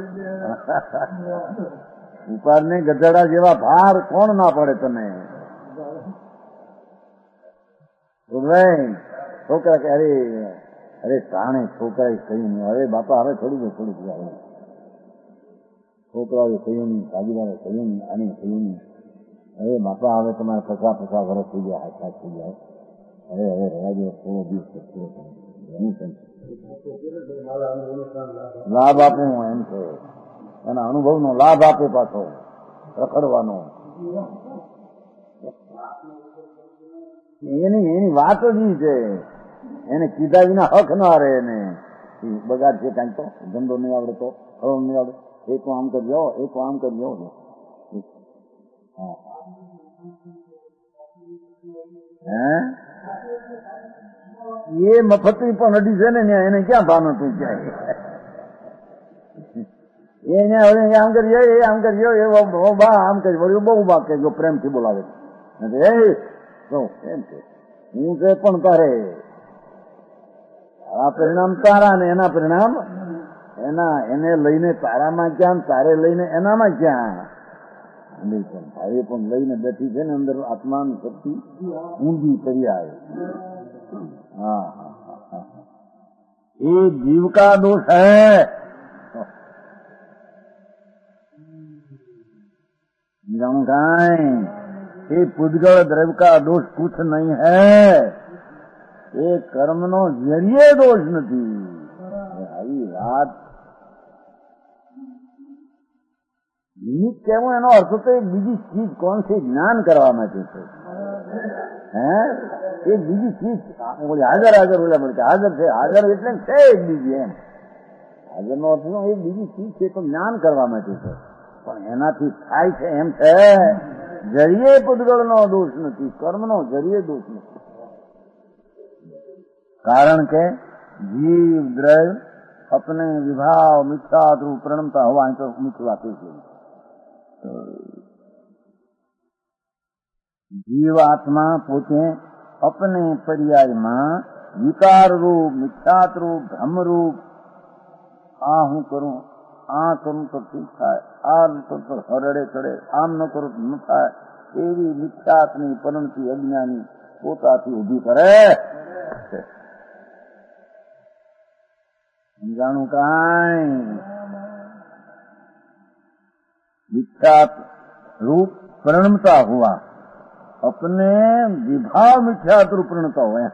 ઉપાડને ગધેડા જેવા ભાર કોણ ના પડે તમે? છોકરા કે અરે અરે તાણે છોકરાએ કહ્યું નહીં, હવે બાપા હવે થોડી દે થોડી દે. હવે છોકરાઓએ કહ્યું નહીં, ભાગીદારે કહ્યું નહીં, આને કહ્યું નહીં. હવે બાપા હવે તમારે પચાસ પચાસ વર્ષ થઈ ગયા, હાથ હાથ થઈ ગયા. હવે હવે રહ્યા જાય થોડો દિવસ પૂરો લાભ આપું એમ છે. એના અનુભવનો લાભ આપે પાછો રખડવાનો. એની એની વાત જ ઈ છે. એને કીધા વિના હક ના રહે. એને બગાડ છે કાંઈ તો ધંધો નહીં આવડે તો હળો નહીં આવડે. એક આમ કરજો, એક આમ કરજો. હે એ મફતની પણ અડી છે ને, એને ક્યાં ભાન હતું? ક્યાંય એને હવે આમ કરીએ, એ આમ કરીએ, એ બા આમ કરી વળ્યું, બહુ બા કે જો પ્રેમથી બોલાવે એમ છે. હું છે પણ તારે આ પરિણામ તારા ને એના પરિણામ એના. એને લઈને તારામાં ક્યાં, તારે લઈને એનામાં ક્યાં? નહીં પણ તારે પણ લઈને બેઠી છે ને અંદર આત્માની શક્તિ ઊંધી કરી આવે. હા હા, એ જીવ કા દોષ હૈ. જાણું કાંઈ એ પૂદગળ દ્રવ્ય કા દોષ કુછ નહીં હૈ. એ કર્મનો જરીએ દોષ નથી. આવી વાત નિમિત્ત કહેવું એનો અર્થ તો એક બીજી ચીજ કોણ છે જ્ઞાન કરવા માટે છે. હે એક બીજી ચીજ હાજર હાજર ઓલા મળે હાજર છે, હાજર એટલે છે એક બીજી. એમ હાજર નો અર્થ નો એક બીજી ચીજ છે તો જ્ઞાન કરવા માટે છે. પણ એનાથી થાય છે એમ છે જરીએ પૂદગળનો દોષ નથી, કર્મનો જરીએ દોષ નથી. કારણ કે જીવ દ્રવ્ય अपने विभाव मिथ्या रूप प्रणमता हुआ तो मुख्य बात है। जीवात्मा पोते अपने पर्याय में विकार रूप मिथ्यात रूप भ्रम रूप आ हूं करूं आ करूं तो ठीक थाय आ तो तो हरड़े चढ़े आम न करूं तो न थाय एवी मिथ्यात्मी परंतु अज्ञानी पोताथी उभी करे जाणु काई मिथ्यात रूप परिणमता हुआ अपने विभाव मिथ्यात रूप परिणमता हुआ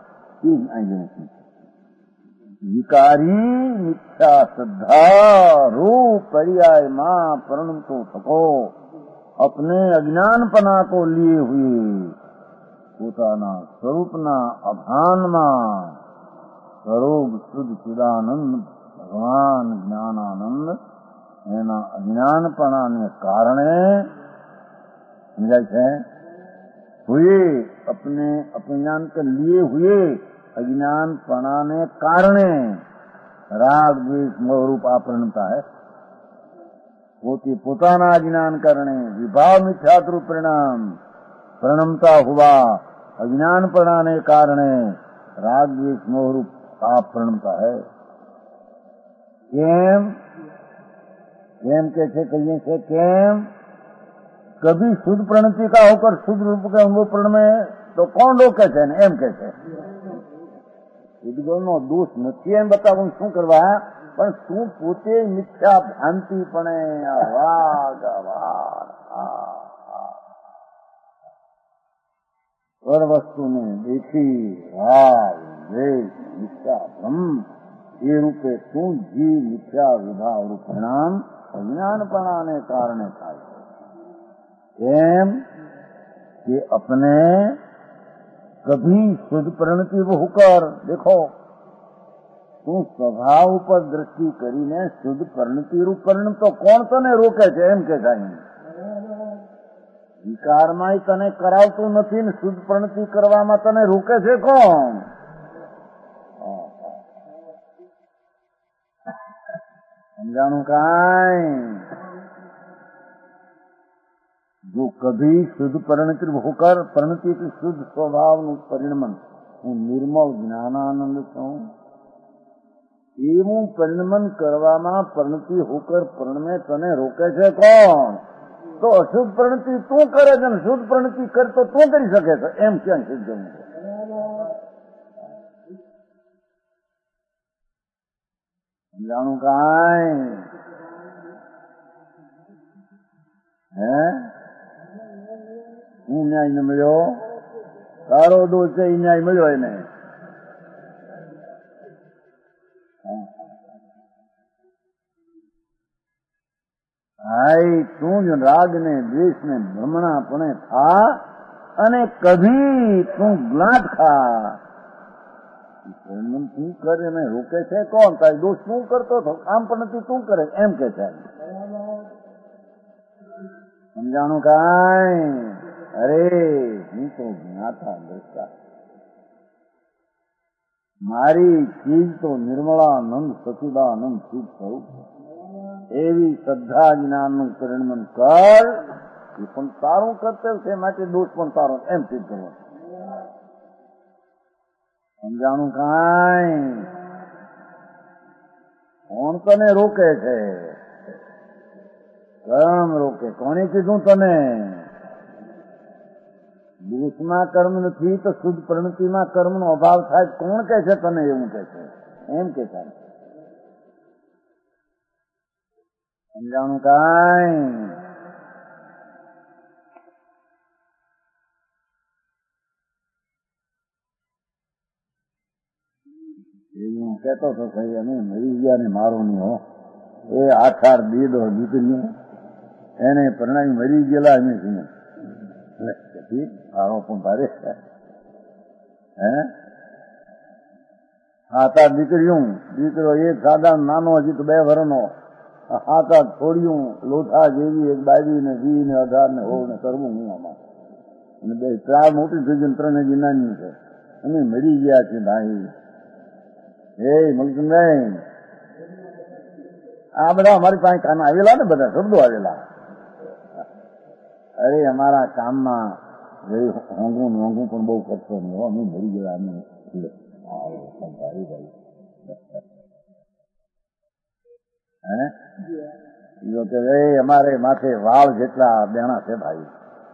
विकारी मिथ्या श्रद्धा रूप पर्याय मां परिणमतो थको अपने अज्ञानपना को लिए हुए पोताना स्वरूपना अभाનમાં સ્વરૂપ શુદ્ધ ચિદાનંદ ભગવાન જ્ઞાનાનંદ એના અજ્ઞાનપણાને કારણે સમજાય છે हुए अपने अज्ञान के लिए हुए अज्ञानपणाने कारणे राग द्वेष मोह रूप आ परिणमता है પોતે પોતાના અજ્ઞાન કારણે વિભાવ મિથ્યાત રૂપ પરિણામ પરિણમતા हुआ अज्ञानपणाने कारणे राग द्वेष मोह रूप आप परिणमता है। केम केम कैसे कहिए से केम कभी शुद्ध प्रणति का होकर शुद्ध रूप के अनुभव परिणमे तो कौन रोके છે ને એમ કે છે ઉદ્ગમનો દોષ નથી એમ બતાવું શું કરવા પણ શું પોતે મિથ્યા ભ્રાંતિ પણ વાગ હર વસ્તુને દેખી રાગ દ્વેષ મિથ્યા ભ્રમ એ રૂપે શું જીવ મિથ્યા વિભાવ રૂપ પરિણામ અજ્ઞાનપણાને કારણે થાય एम कि अपने कभी शुद्ध परिणति वो होकर देखो तू स्वभाव पर दृष्टि करीने शुद्ध परिणति रूप परिणाम तो कौन तने रोके छे एम के काई विकार में तने करावतुं नथी ने शुद्ध परिणति करवामां तने रोके छे कोण समजाणुं काई जो कभी शुद्ध परिणति होकर परिणति की शुद्ध स्वभाव નું પરિણમન હું નિર્મળ જ્ઞાનાનંદ છું એવું પરિણમન કરવામાં પરિણતિ હોકર પરિણમે તને રોકે છે કોણ? તો અશુદ્ધ પરિણતિ તું કરે છે ને શુદ્ધ પરિણતિ કરતો તું કરી શકે છે એમ ક્યાં સિદ્ધ જવું છે? સમજાણું કાંઈ? હે હું ન્યાય ન મળ્યો, તારો દોષ છે એ ન્યાય મળ્યો એને. હાય તું જ રાગ ને દ્વેષ ને ભ્રમણાપણે થા અને કભી તું જ્ઞાત ખા. તું કરે એને રોકે છે કોણ? તારી દોષ શું કરતો હતો? આમ પણ નથી તું કરે એમ કે છે. સમજાણું કાંઈ? અરે હું તો જ્ઞાતા દ્રષ્ટા, મારી ચીજ તો નિર્મળાનંદ સચિદાનંદ ચીજ સ્વરૂપ એવી શ્રદ્ધા જ્ઞાનનું પરિણમન કર. એ પણ તારું કર્તવ્ય છે, માટે દોષ પણ તારો એમ સિદ્ધ કરવો. સમજાણું કાંઈ? કોણ તને રોકે છે? કર્મ રોકે. કોણે કીધું તને? દોષમાં કર્મ નથી તો શુદ્ધ પરિણતિમાં કર્મનો અભાવ થાય. કોણ કહે છે તને એવું કહે છે? એમ કે છે. સમજાણું કાંઈ? એવું કહેતો હતો ભાઈ અમે મરી ગયા ને મારો નહીં હો. એ આઠાર દીદો દીકરીઓ એને પરણાવી મરી ગયેલા અમે છીએ. આવો પણ ભારે હે હાથ આઠ દીકરીઓ, દીકરો એક સાદા નાનો હજી તો બે વર્ષનો, હાથ આઠ છોડ્યું લોઠા જેવી એક બાવી ને વી ને અઢાર ને હોળ ને કરવું હું આમાં. અને બે ચાર મોટી થઈ ગઈ, ત્રણ હજી નાની છે. અમે મરી ગયા છીએ ભાઈ. હે મલકુભાઈ, આ બધા અમારી પાસે કામ આવેલા ને, બધા શબ્દો આવેલા. અરે અમારા કામમાં હોંગું હોંગું પણ બહુ કરતો નહીં. અમે મરી ગયા. અમે ભાઈ ભાઈ હે અમારે માથે વાળ જેટલા બેણા છે ભાઈ.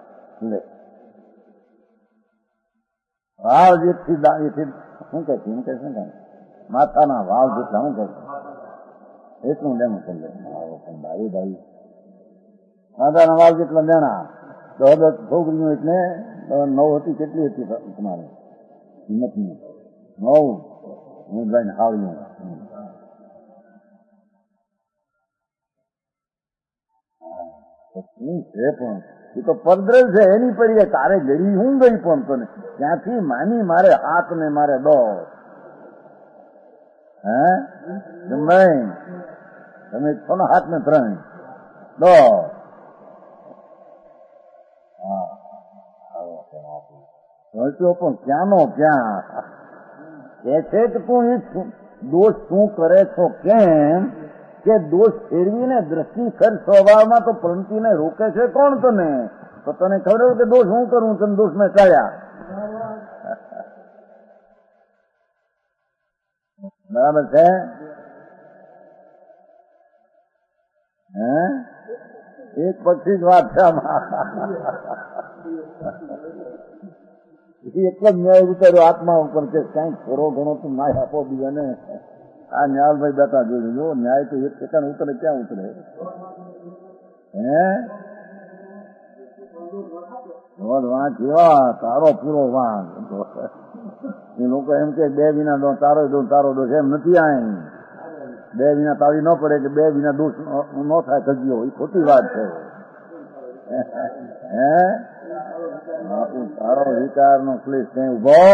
વાળ જેટલી શું કે શું કે શું માથાના વાળ જેટલા શું કે એટલું ડેમ કરી ભાઈ ભાઈ માથાના વાળ જેટલા બેણા. દસ દસ છોકરીઓ એટલે નવ હતી. કેટલી હતી તમારે હિંમતની? નવ. હું ભાઈને હાવ્યું. છે પણ એ તો પરદ્રવ છે એની પડી. તારે ગળી હું ગઈ પણ તને ત્યાંથી માની મારે હાથ ને મારે દો. હે ભાઈ તમે છો ને હાથ ને ત્રણ દો. પણ ક્યાંનો ક્યાં કે છે કે તું એ દોષ શું કરે છો? કેમ કે દોષ ફેરવીને દ્રષ્ટિ કર સ્વભાવમાં તો પ્રવૃત્તિને રોકે છે કોણ તને? તો તને ખબર કે દોષ હું કરું? તને દોષ મેં કાઢ્યા. બરાબર છે હે? એક પછી જ વાત છે આમાં. એક જ ન્યાય ઉતાર્યો આત્મા ઉપર કે કઈક થોડો ઘણો તું ન્યાય આપો બીજાને. આ ન્યાલભાઈ બેઠા જોયું જો ન્યાય તો એક સેકન્ડ ઉતરે ક્યાં ઉતરે? હે વાંક કેવા તારો પૂરો વાંક. એ લોકો એમ કે બે વિના દો તારો દો તારો દોષ એમ નથી. આય બે વિના તાળી ન પડે કે બે વિના દોષ ન થાય કજ્યો. એ ખોટી વાત છે. હે તારો વિચાર નો ક્લેશ કઈ ઉભો.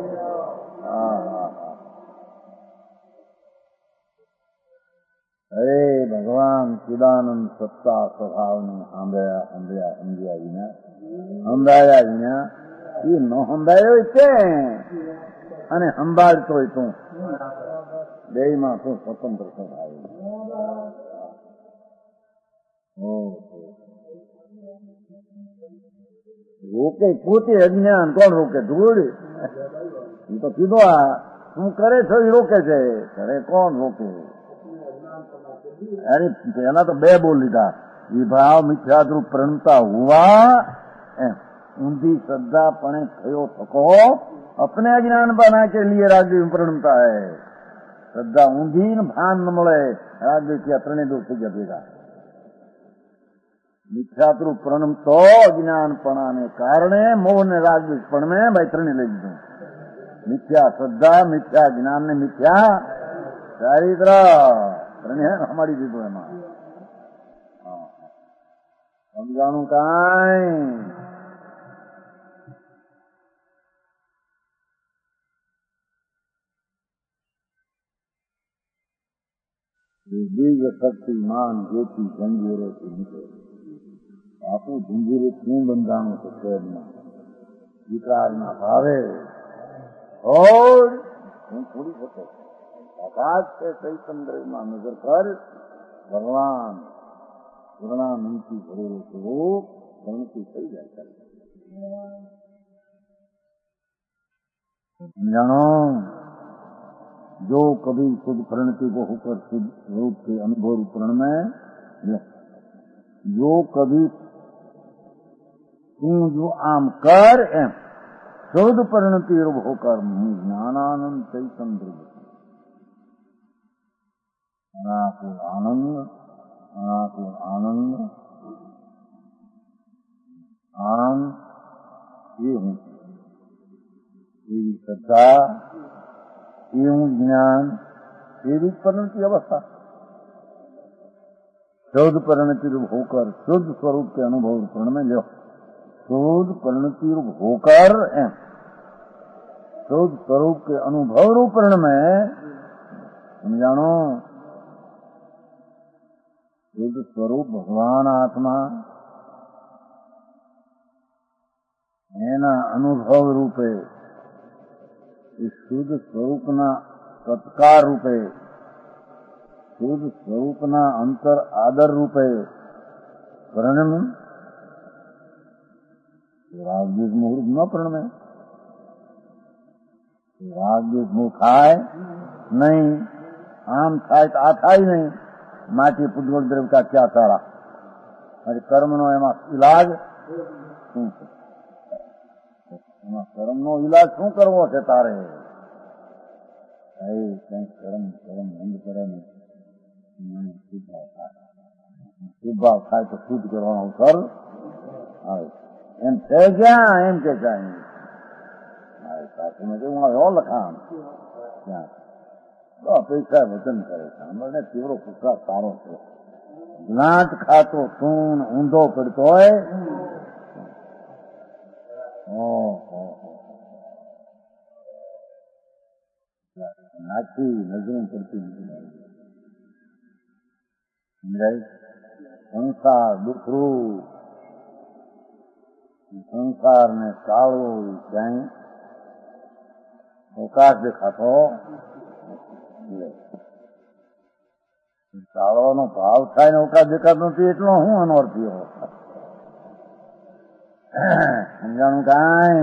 અરે ભગવાન ચિદાનંદ સત્તા સ્વભાવને સાંભળ્યા સાંભળ્યા સમજ્યા વિના સંભાળ્યા વિના એ ન સંભાળ્યો છે. અને સંભાળતો તું બે માં તું સ્વતંત્ર થાય. કે પોતે અજ્ઞાન કોણ રોકે? ધૂળ. એ તો કીધું આ તું કરે છો એ રોકે છે, કરે કોણ રોકે? અરે પેલા તો બે બોલ લીધા, વિભાવ મિથ્યાદ્રુપ પ્रणता हुआ, ऊंधी श्रद्धा पणे थयो थको, अपने अज्ञान बना के लिए राजद्वेष प्रणता है. श्रद्धा ऊंधी न भान न મળે, રાગદ્વેષ થી ત્રણે દૂર થઈ જતા. મિથ્યાત્રુ પ્रणम તો અજ્ઞાનપણાને કારણે મોહ ને રાગદ્વેષ પણ મેં ભાઈ ત્રણે લઈ લીધું. મિથ્યા શ્રદ્ધા, મિથ્યા જ્ઞાન ને મિથ્યા ચારિત્ર ત્રણે અમારી દીધું એમાં. સમજાણું કાંઈ? દિવ્ય શક્તિમાન જ્યોતિ જંજીરેથી નીકળે. આપણું જંજીરે શું બંધાણું છે શહેરમાં? વિકારના ભાવે હું થોડી શકો આકાશ છે ચૈતન્યમાં નજર કર. ભગવાન પૂર્ણાનંદથી ભરેલું સ્વરૂપ ગણતી થઈ જાય. जानो जो कभी शुद्ध प्रणति को होकर शुद्ध रूप के अनुभव रूपण में जो कभी तू जो आम कर एम शुद्ध परिणति रूप होकर ज्ञानानंद चैतन्य अनाकुल आनंद अनाकुल आनंद आनंद ये हूँ एवी श्रद्धा एवं ज्ञान एवी परिणति अवस्था शुद्ध परिणति रूप होकर शुद्ध स्वरूप के अनुभव रूपण में लो. शुद्ध परिणति रूप होकर एम शुद्ध स्वरूप के अनुभव रूपण में समझानो. शुद्ध स्वरूप भगवान आत्मा एना अनुभव रूपे शुद्ध स्वरूपना तत्कार रूपे शुद्ध स्वरूपना अंतर आदर रूपे प्रणम रागद्वेष मोह न प्रणमे. रागद्वेष मोह थाय नहीं, आम थाय तो आ थाय नहीं. माटी पुद्गल द्रव्य का क्या तारा? अरे कर्म नो एमा इलाज शू छे? कर्म नो इलाज शू करवो छे तारे? कई कर्म कर्म बंद करे ने शुद्ध भाव थाय. शुद्ध भाव थाय तो शुद्ध करवानो अवसर आवे. एम छे क्या? एम के चाहिए मारे साथ में जो वहां और लखान क्या तो अपेक्षा वचन करे છે. મને તીવ્ર પુકાર સારો છે. ગ્લાટ ખાતો સૂન ઊંધો પડતો હોય નાખી નજરે પડતી સમજાય. સંસાર દુખરું સંસાર ને ટાળવો ક્યાંય અવકાશ દેખાતો ટાળવાનો ભાવ થાય ને અવકાશ દેખાતો નથી એટલો હું અનર્થ થયો. સમજાણું કાંઈ?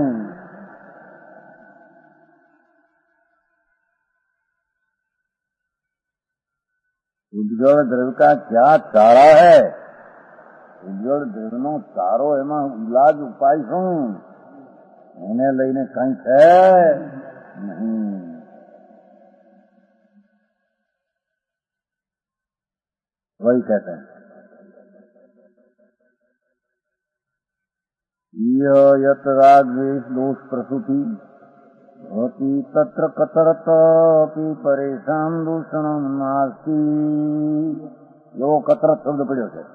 ઉજ્જવળ દ્રવ્ય का क्या चारा है? ઉજ્જવળ દ્રવ્યનો ચારો એમાં ઇલાજ ઉપાય શું? એને લઈને કઈ છે નહીં. वही कहते हैं यत रागद्वेष दोष प्रसूति होती तत्र कतरतपि परेशान दूषणम नास्ति. यो कतरत शब्द पड़्यो છે.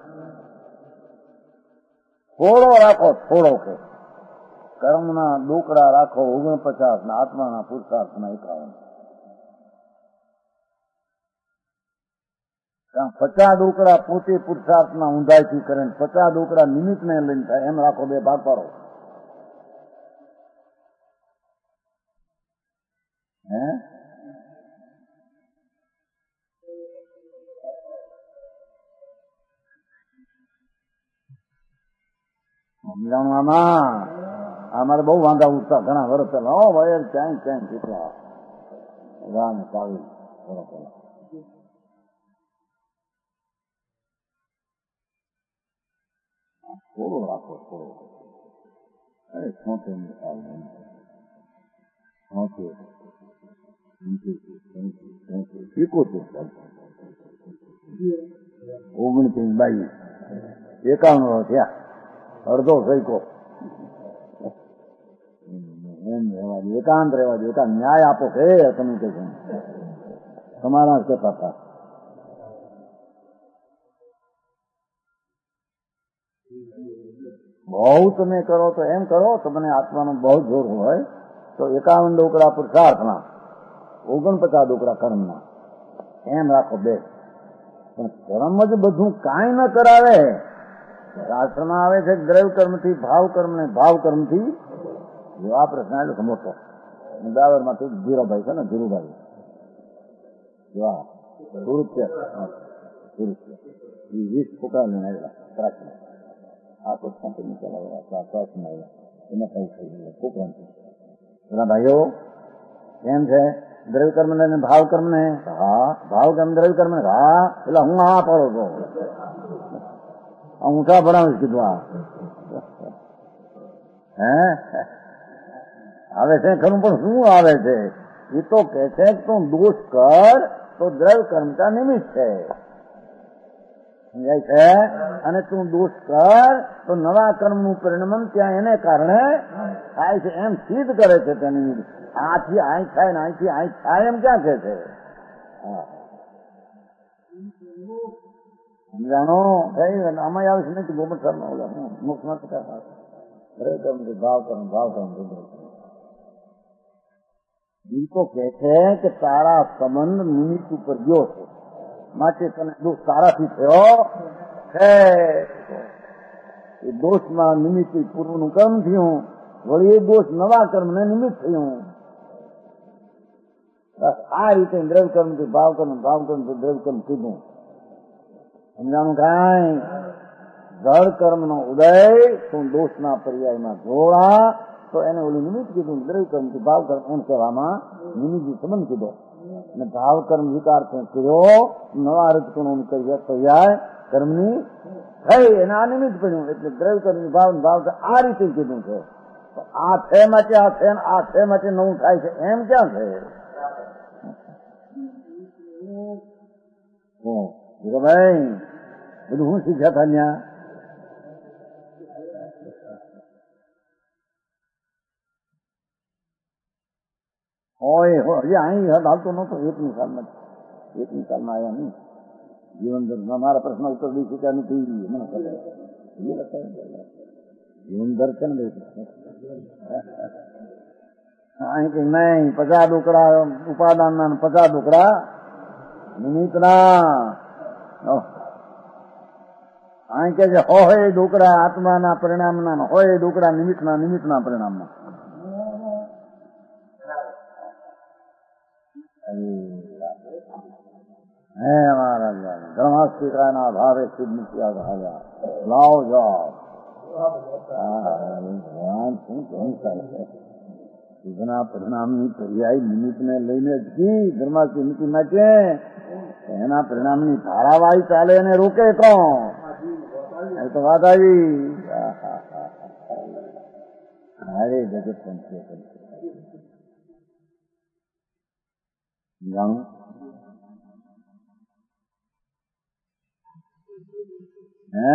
થોડો રાખો થોડો કે કર્મના ડોકડા રાખો ઓગણપચાસ ના આત્માના પુરુષાર્થના એકાવન. પચાસ ડોકડા પોતે પુરુષાર્થના ઊંધાઈથી કરે પચાસ ડોકડા નિમિત્તને લઈને થાય એમ રાખો. બે ભાગ પાડો. હે સમજાણું આમાં અમારે બહુ વાંધા ઉઠતા ઘણા વર્ષ પહેલા. હો ભાઈ ક્યાંય ક્યાંય કેટલા રામ ચાવી વર્ષ પહેલા. થોડો રાખો થોડો. અરે છોતેર ની સાલ છોતેર એકોતેર સાલ ઓગણત્રીસ બાવીસ એકાવન વર્ષ થયા. અડધો સૈકો એમ રહેવા દે, એકાંત રહેવા દે. એકાંત ન્યાય આપો છે કમ્યુનિકેશન તમારા જ કહેતા હતા. બહુ તમે કરો તો એમ કરો તમને આત્માનો બહુ જોર હોય તો એકાવન ડોકરા પુરુષાર્થના, ઓગણપચાસ ડોકરા કર્મના, એમ રાખો બે. પણ કર્મ જ બધું કાંઈ ન કરાવે. શાસ્ત્રમાં આવે છે દ્રવ્ય કર્મથી ભાવ કર્મ ને ભાવ કર્મથી. જો આ પ્રશ્ન એટલે મોટો દાવરમાંથી ધીરોભાઈ છે ને, ધીરુભાઈ જો સુરત્ય સુરત્ય એ વીસ ફોટા લઈને આવેલા પ્રાચીન. આ તો કંપની ચલાવેલા પ્રાચીન આવ્યા એમાં કઈ થઈ ગયું છોકરા. પેલા ભાઈઓ કેમ છે દ્રવ્ય કર્મ ને ભાવ કર્મ ને? હા ભાવ કર્મ દ્રવ્ય કર્મ ને. હા એટલે હું હા પડો છો ઊંચા ભણાવીશ કીધું. આ હે આવે છે ખરું, પણ શું આવે છે? એ તો કે છે કે તું દોષ કર તો દ્રવ્ય કર્મતા નિમિત્ત છે, સમજાય છે? અને તું દોષ કર તો નવા કર્મનું પરિણામ ત્યાં એને કારણે થાય છે, એમ સિદ્ધ કરે છે તેની. આથી આઈ થાય ને અહીંથી અહીં થાય એમ ક્યાં કે છે? સમજાણો આમાં આવે છે ને કે ગોમત સાહેબ મુખ નથી કરતા. ભાવ કર્મ ભાવ કર્મ એ તો કે છે કે તારા સંબંધ નિમિત્ત ઉપર ગયો છે માટે તને દોષ તારાથી થયો છે. એ દોષમાં નિમિત્ત પૂર્વનું કર્મ થયું, વળી એ દોષ નવા કર્મને નિમિત્ત થયું. આ રીતે દ્રવ્ય કર્મથી ભાવ કર્મ, ભાવ કર્મથી દ્રવ્ય કર્મ કીધું. સમજાણું કાંઈ? ધર કર્મનો ઉદય તું દોષના પર્યાયમાં જોડા તો એને ઓલું નિમિત્ત કીધું. દ્રવ્ય કર્મથી ભાવ કર્મ એમ કહેવામાં નિમિત્ત સંબંધ કીધો. અને ભાવ કર્મ વિકાર કર્યો નવા રજકણો પર્યાય કર્મની થઈ એને આ નિમિત્ત પડ્યું. એટલે દ્રવ્ય કર્મ ભાવ ભાવ આ રીતે કીધું છે. આ છે માટે આ છે, આ છે માટે નવું થાય છે એમ ક્યાં છે? ભાઈ બધું હું શીખ્યા હતા ત્યાં? હોય હજી અહીં હાલતો નતો. એકની સાલમાં એકની સાલમાં આવ્યા નહીં. જીવન દર્શન મારા પ્રશ્ન ઉત્તર દઈ શક્યા નથી. મને ખબર જીવન દર્શન અહીં કે નહીં પચાસ ડોકરા ઉપાદાનના, પચાસ ડોકરા નિમિત્તના. અહીં કે છે હોય ડોકરા આત્માના પરિણામના, હોય ડોકરા નિમિત્તના નિમિત્તના પરિણામના. હે મહારાજ ધર્માસ્તિકાના ભાવે સિદ્ધ મુખ્યા ભાવ્યા લાવ જાઓ. ભગવાન શું કહું છે? સિદ્ધના પરિણામની પર્યાય નિમિત્તને લઈને જ ધર્માસ્તી નીતિ માટે એના પરિણામની ધારાવાહી ચાલે એને રોકે કોણ? એ તો વાત આવી. અરે જગત પંચે જાણું હે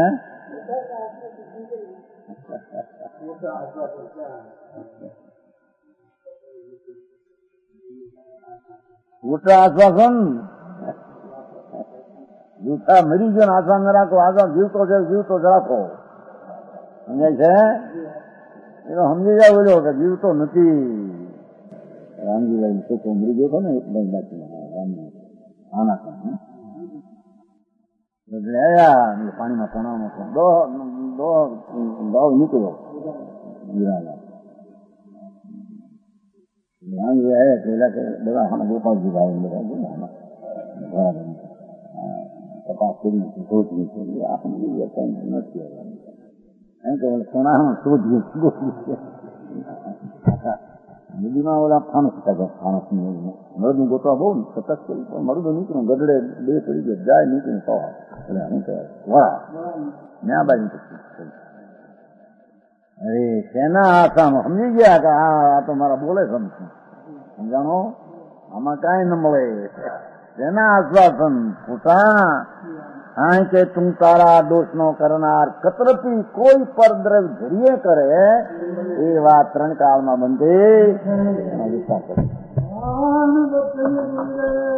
મોટા આશ્વાસન જૂઠા મરી ગયો આશ્વાસન ન રાખો. આગળ જીવતો છે જીવતો જ રાખો. સમજાય છે? એનો સમજી જાય બોલ્યો કે જીવતો નથી. રામજીભાઈ છોકરો મરી ગયો હતો ને એકદમ બાકી રામજી આના એટલે આવ્યા પાણીમાં પોણાનો ભાવ નીકળ્યો. રામજી આવ્યા પેલા કે બધા ગોપાલજી ભાઈ બધા કપાસ કરી શોધવી છે નથી. એમ કે સોનામાં શોધવી નદીમાં ઓલા ફાનસ હતા, ફાનસ મરદનું ગોતવા બહુ સતત કર્યું, પણ મરદું નીકળ્યું, ગઢડે બે પડી ગયો, જાય નીકળ્યું સવા એટલે શું કહેવાય વાળા ન્યા બાજુ. અરે શેના આસામ સમજી ગયા કે આ તો મારા બોલે સમજું, સમજાણો? આમાં કાંઈ ન મળે. શેના આશ્વાસન ખોટા? હા કે તું તારા દોષ નો કરનાર કતરતી કોઈ પરદ્રવ ધરીએ કરે એ વાત ત્રણ કાળમાં બંધે એનો વિચાર કરે.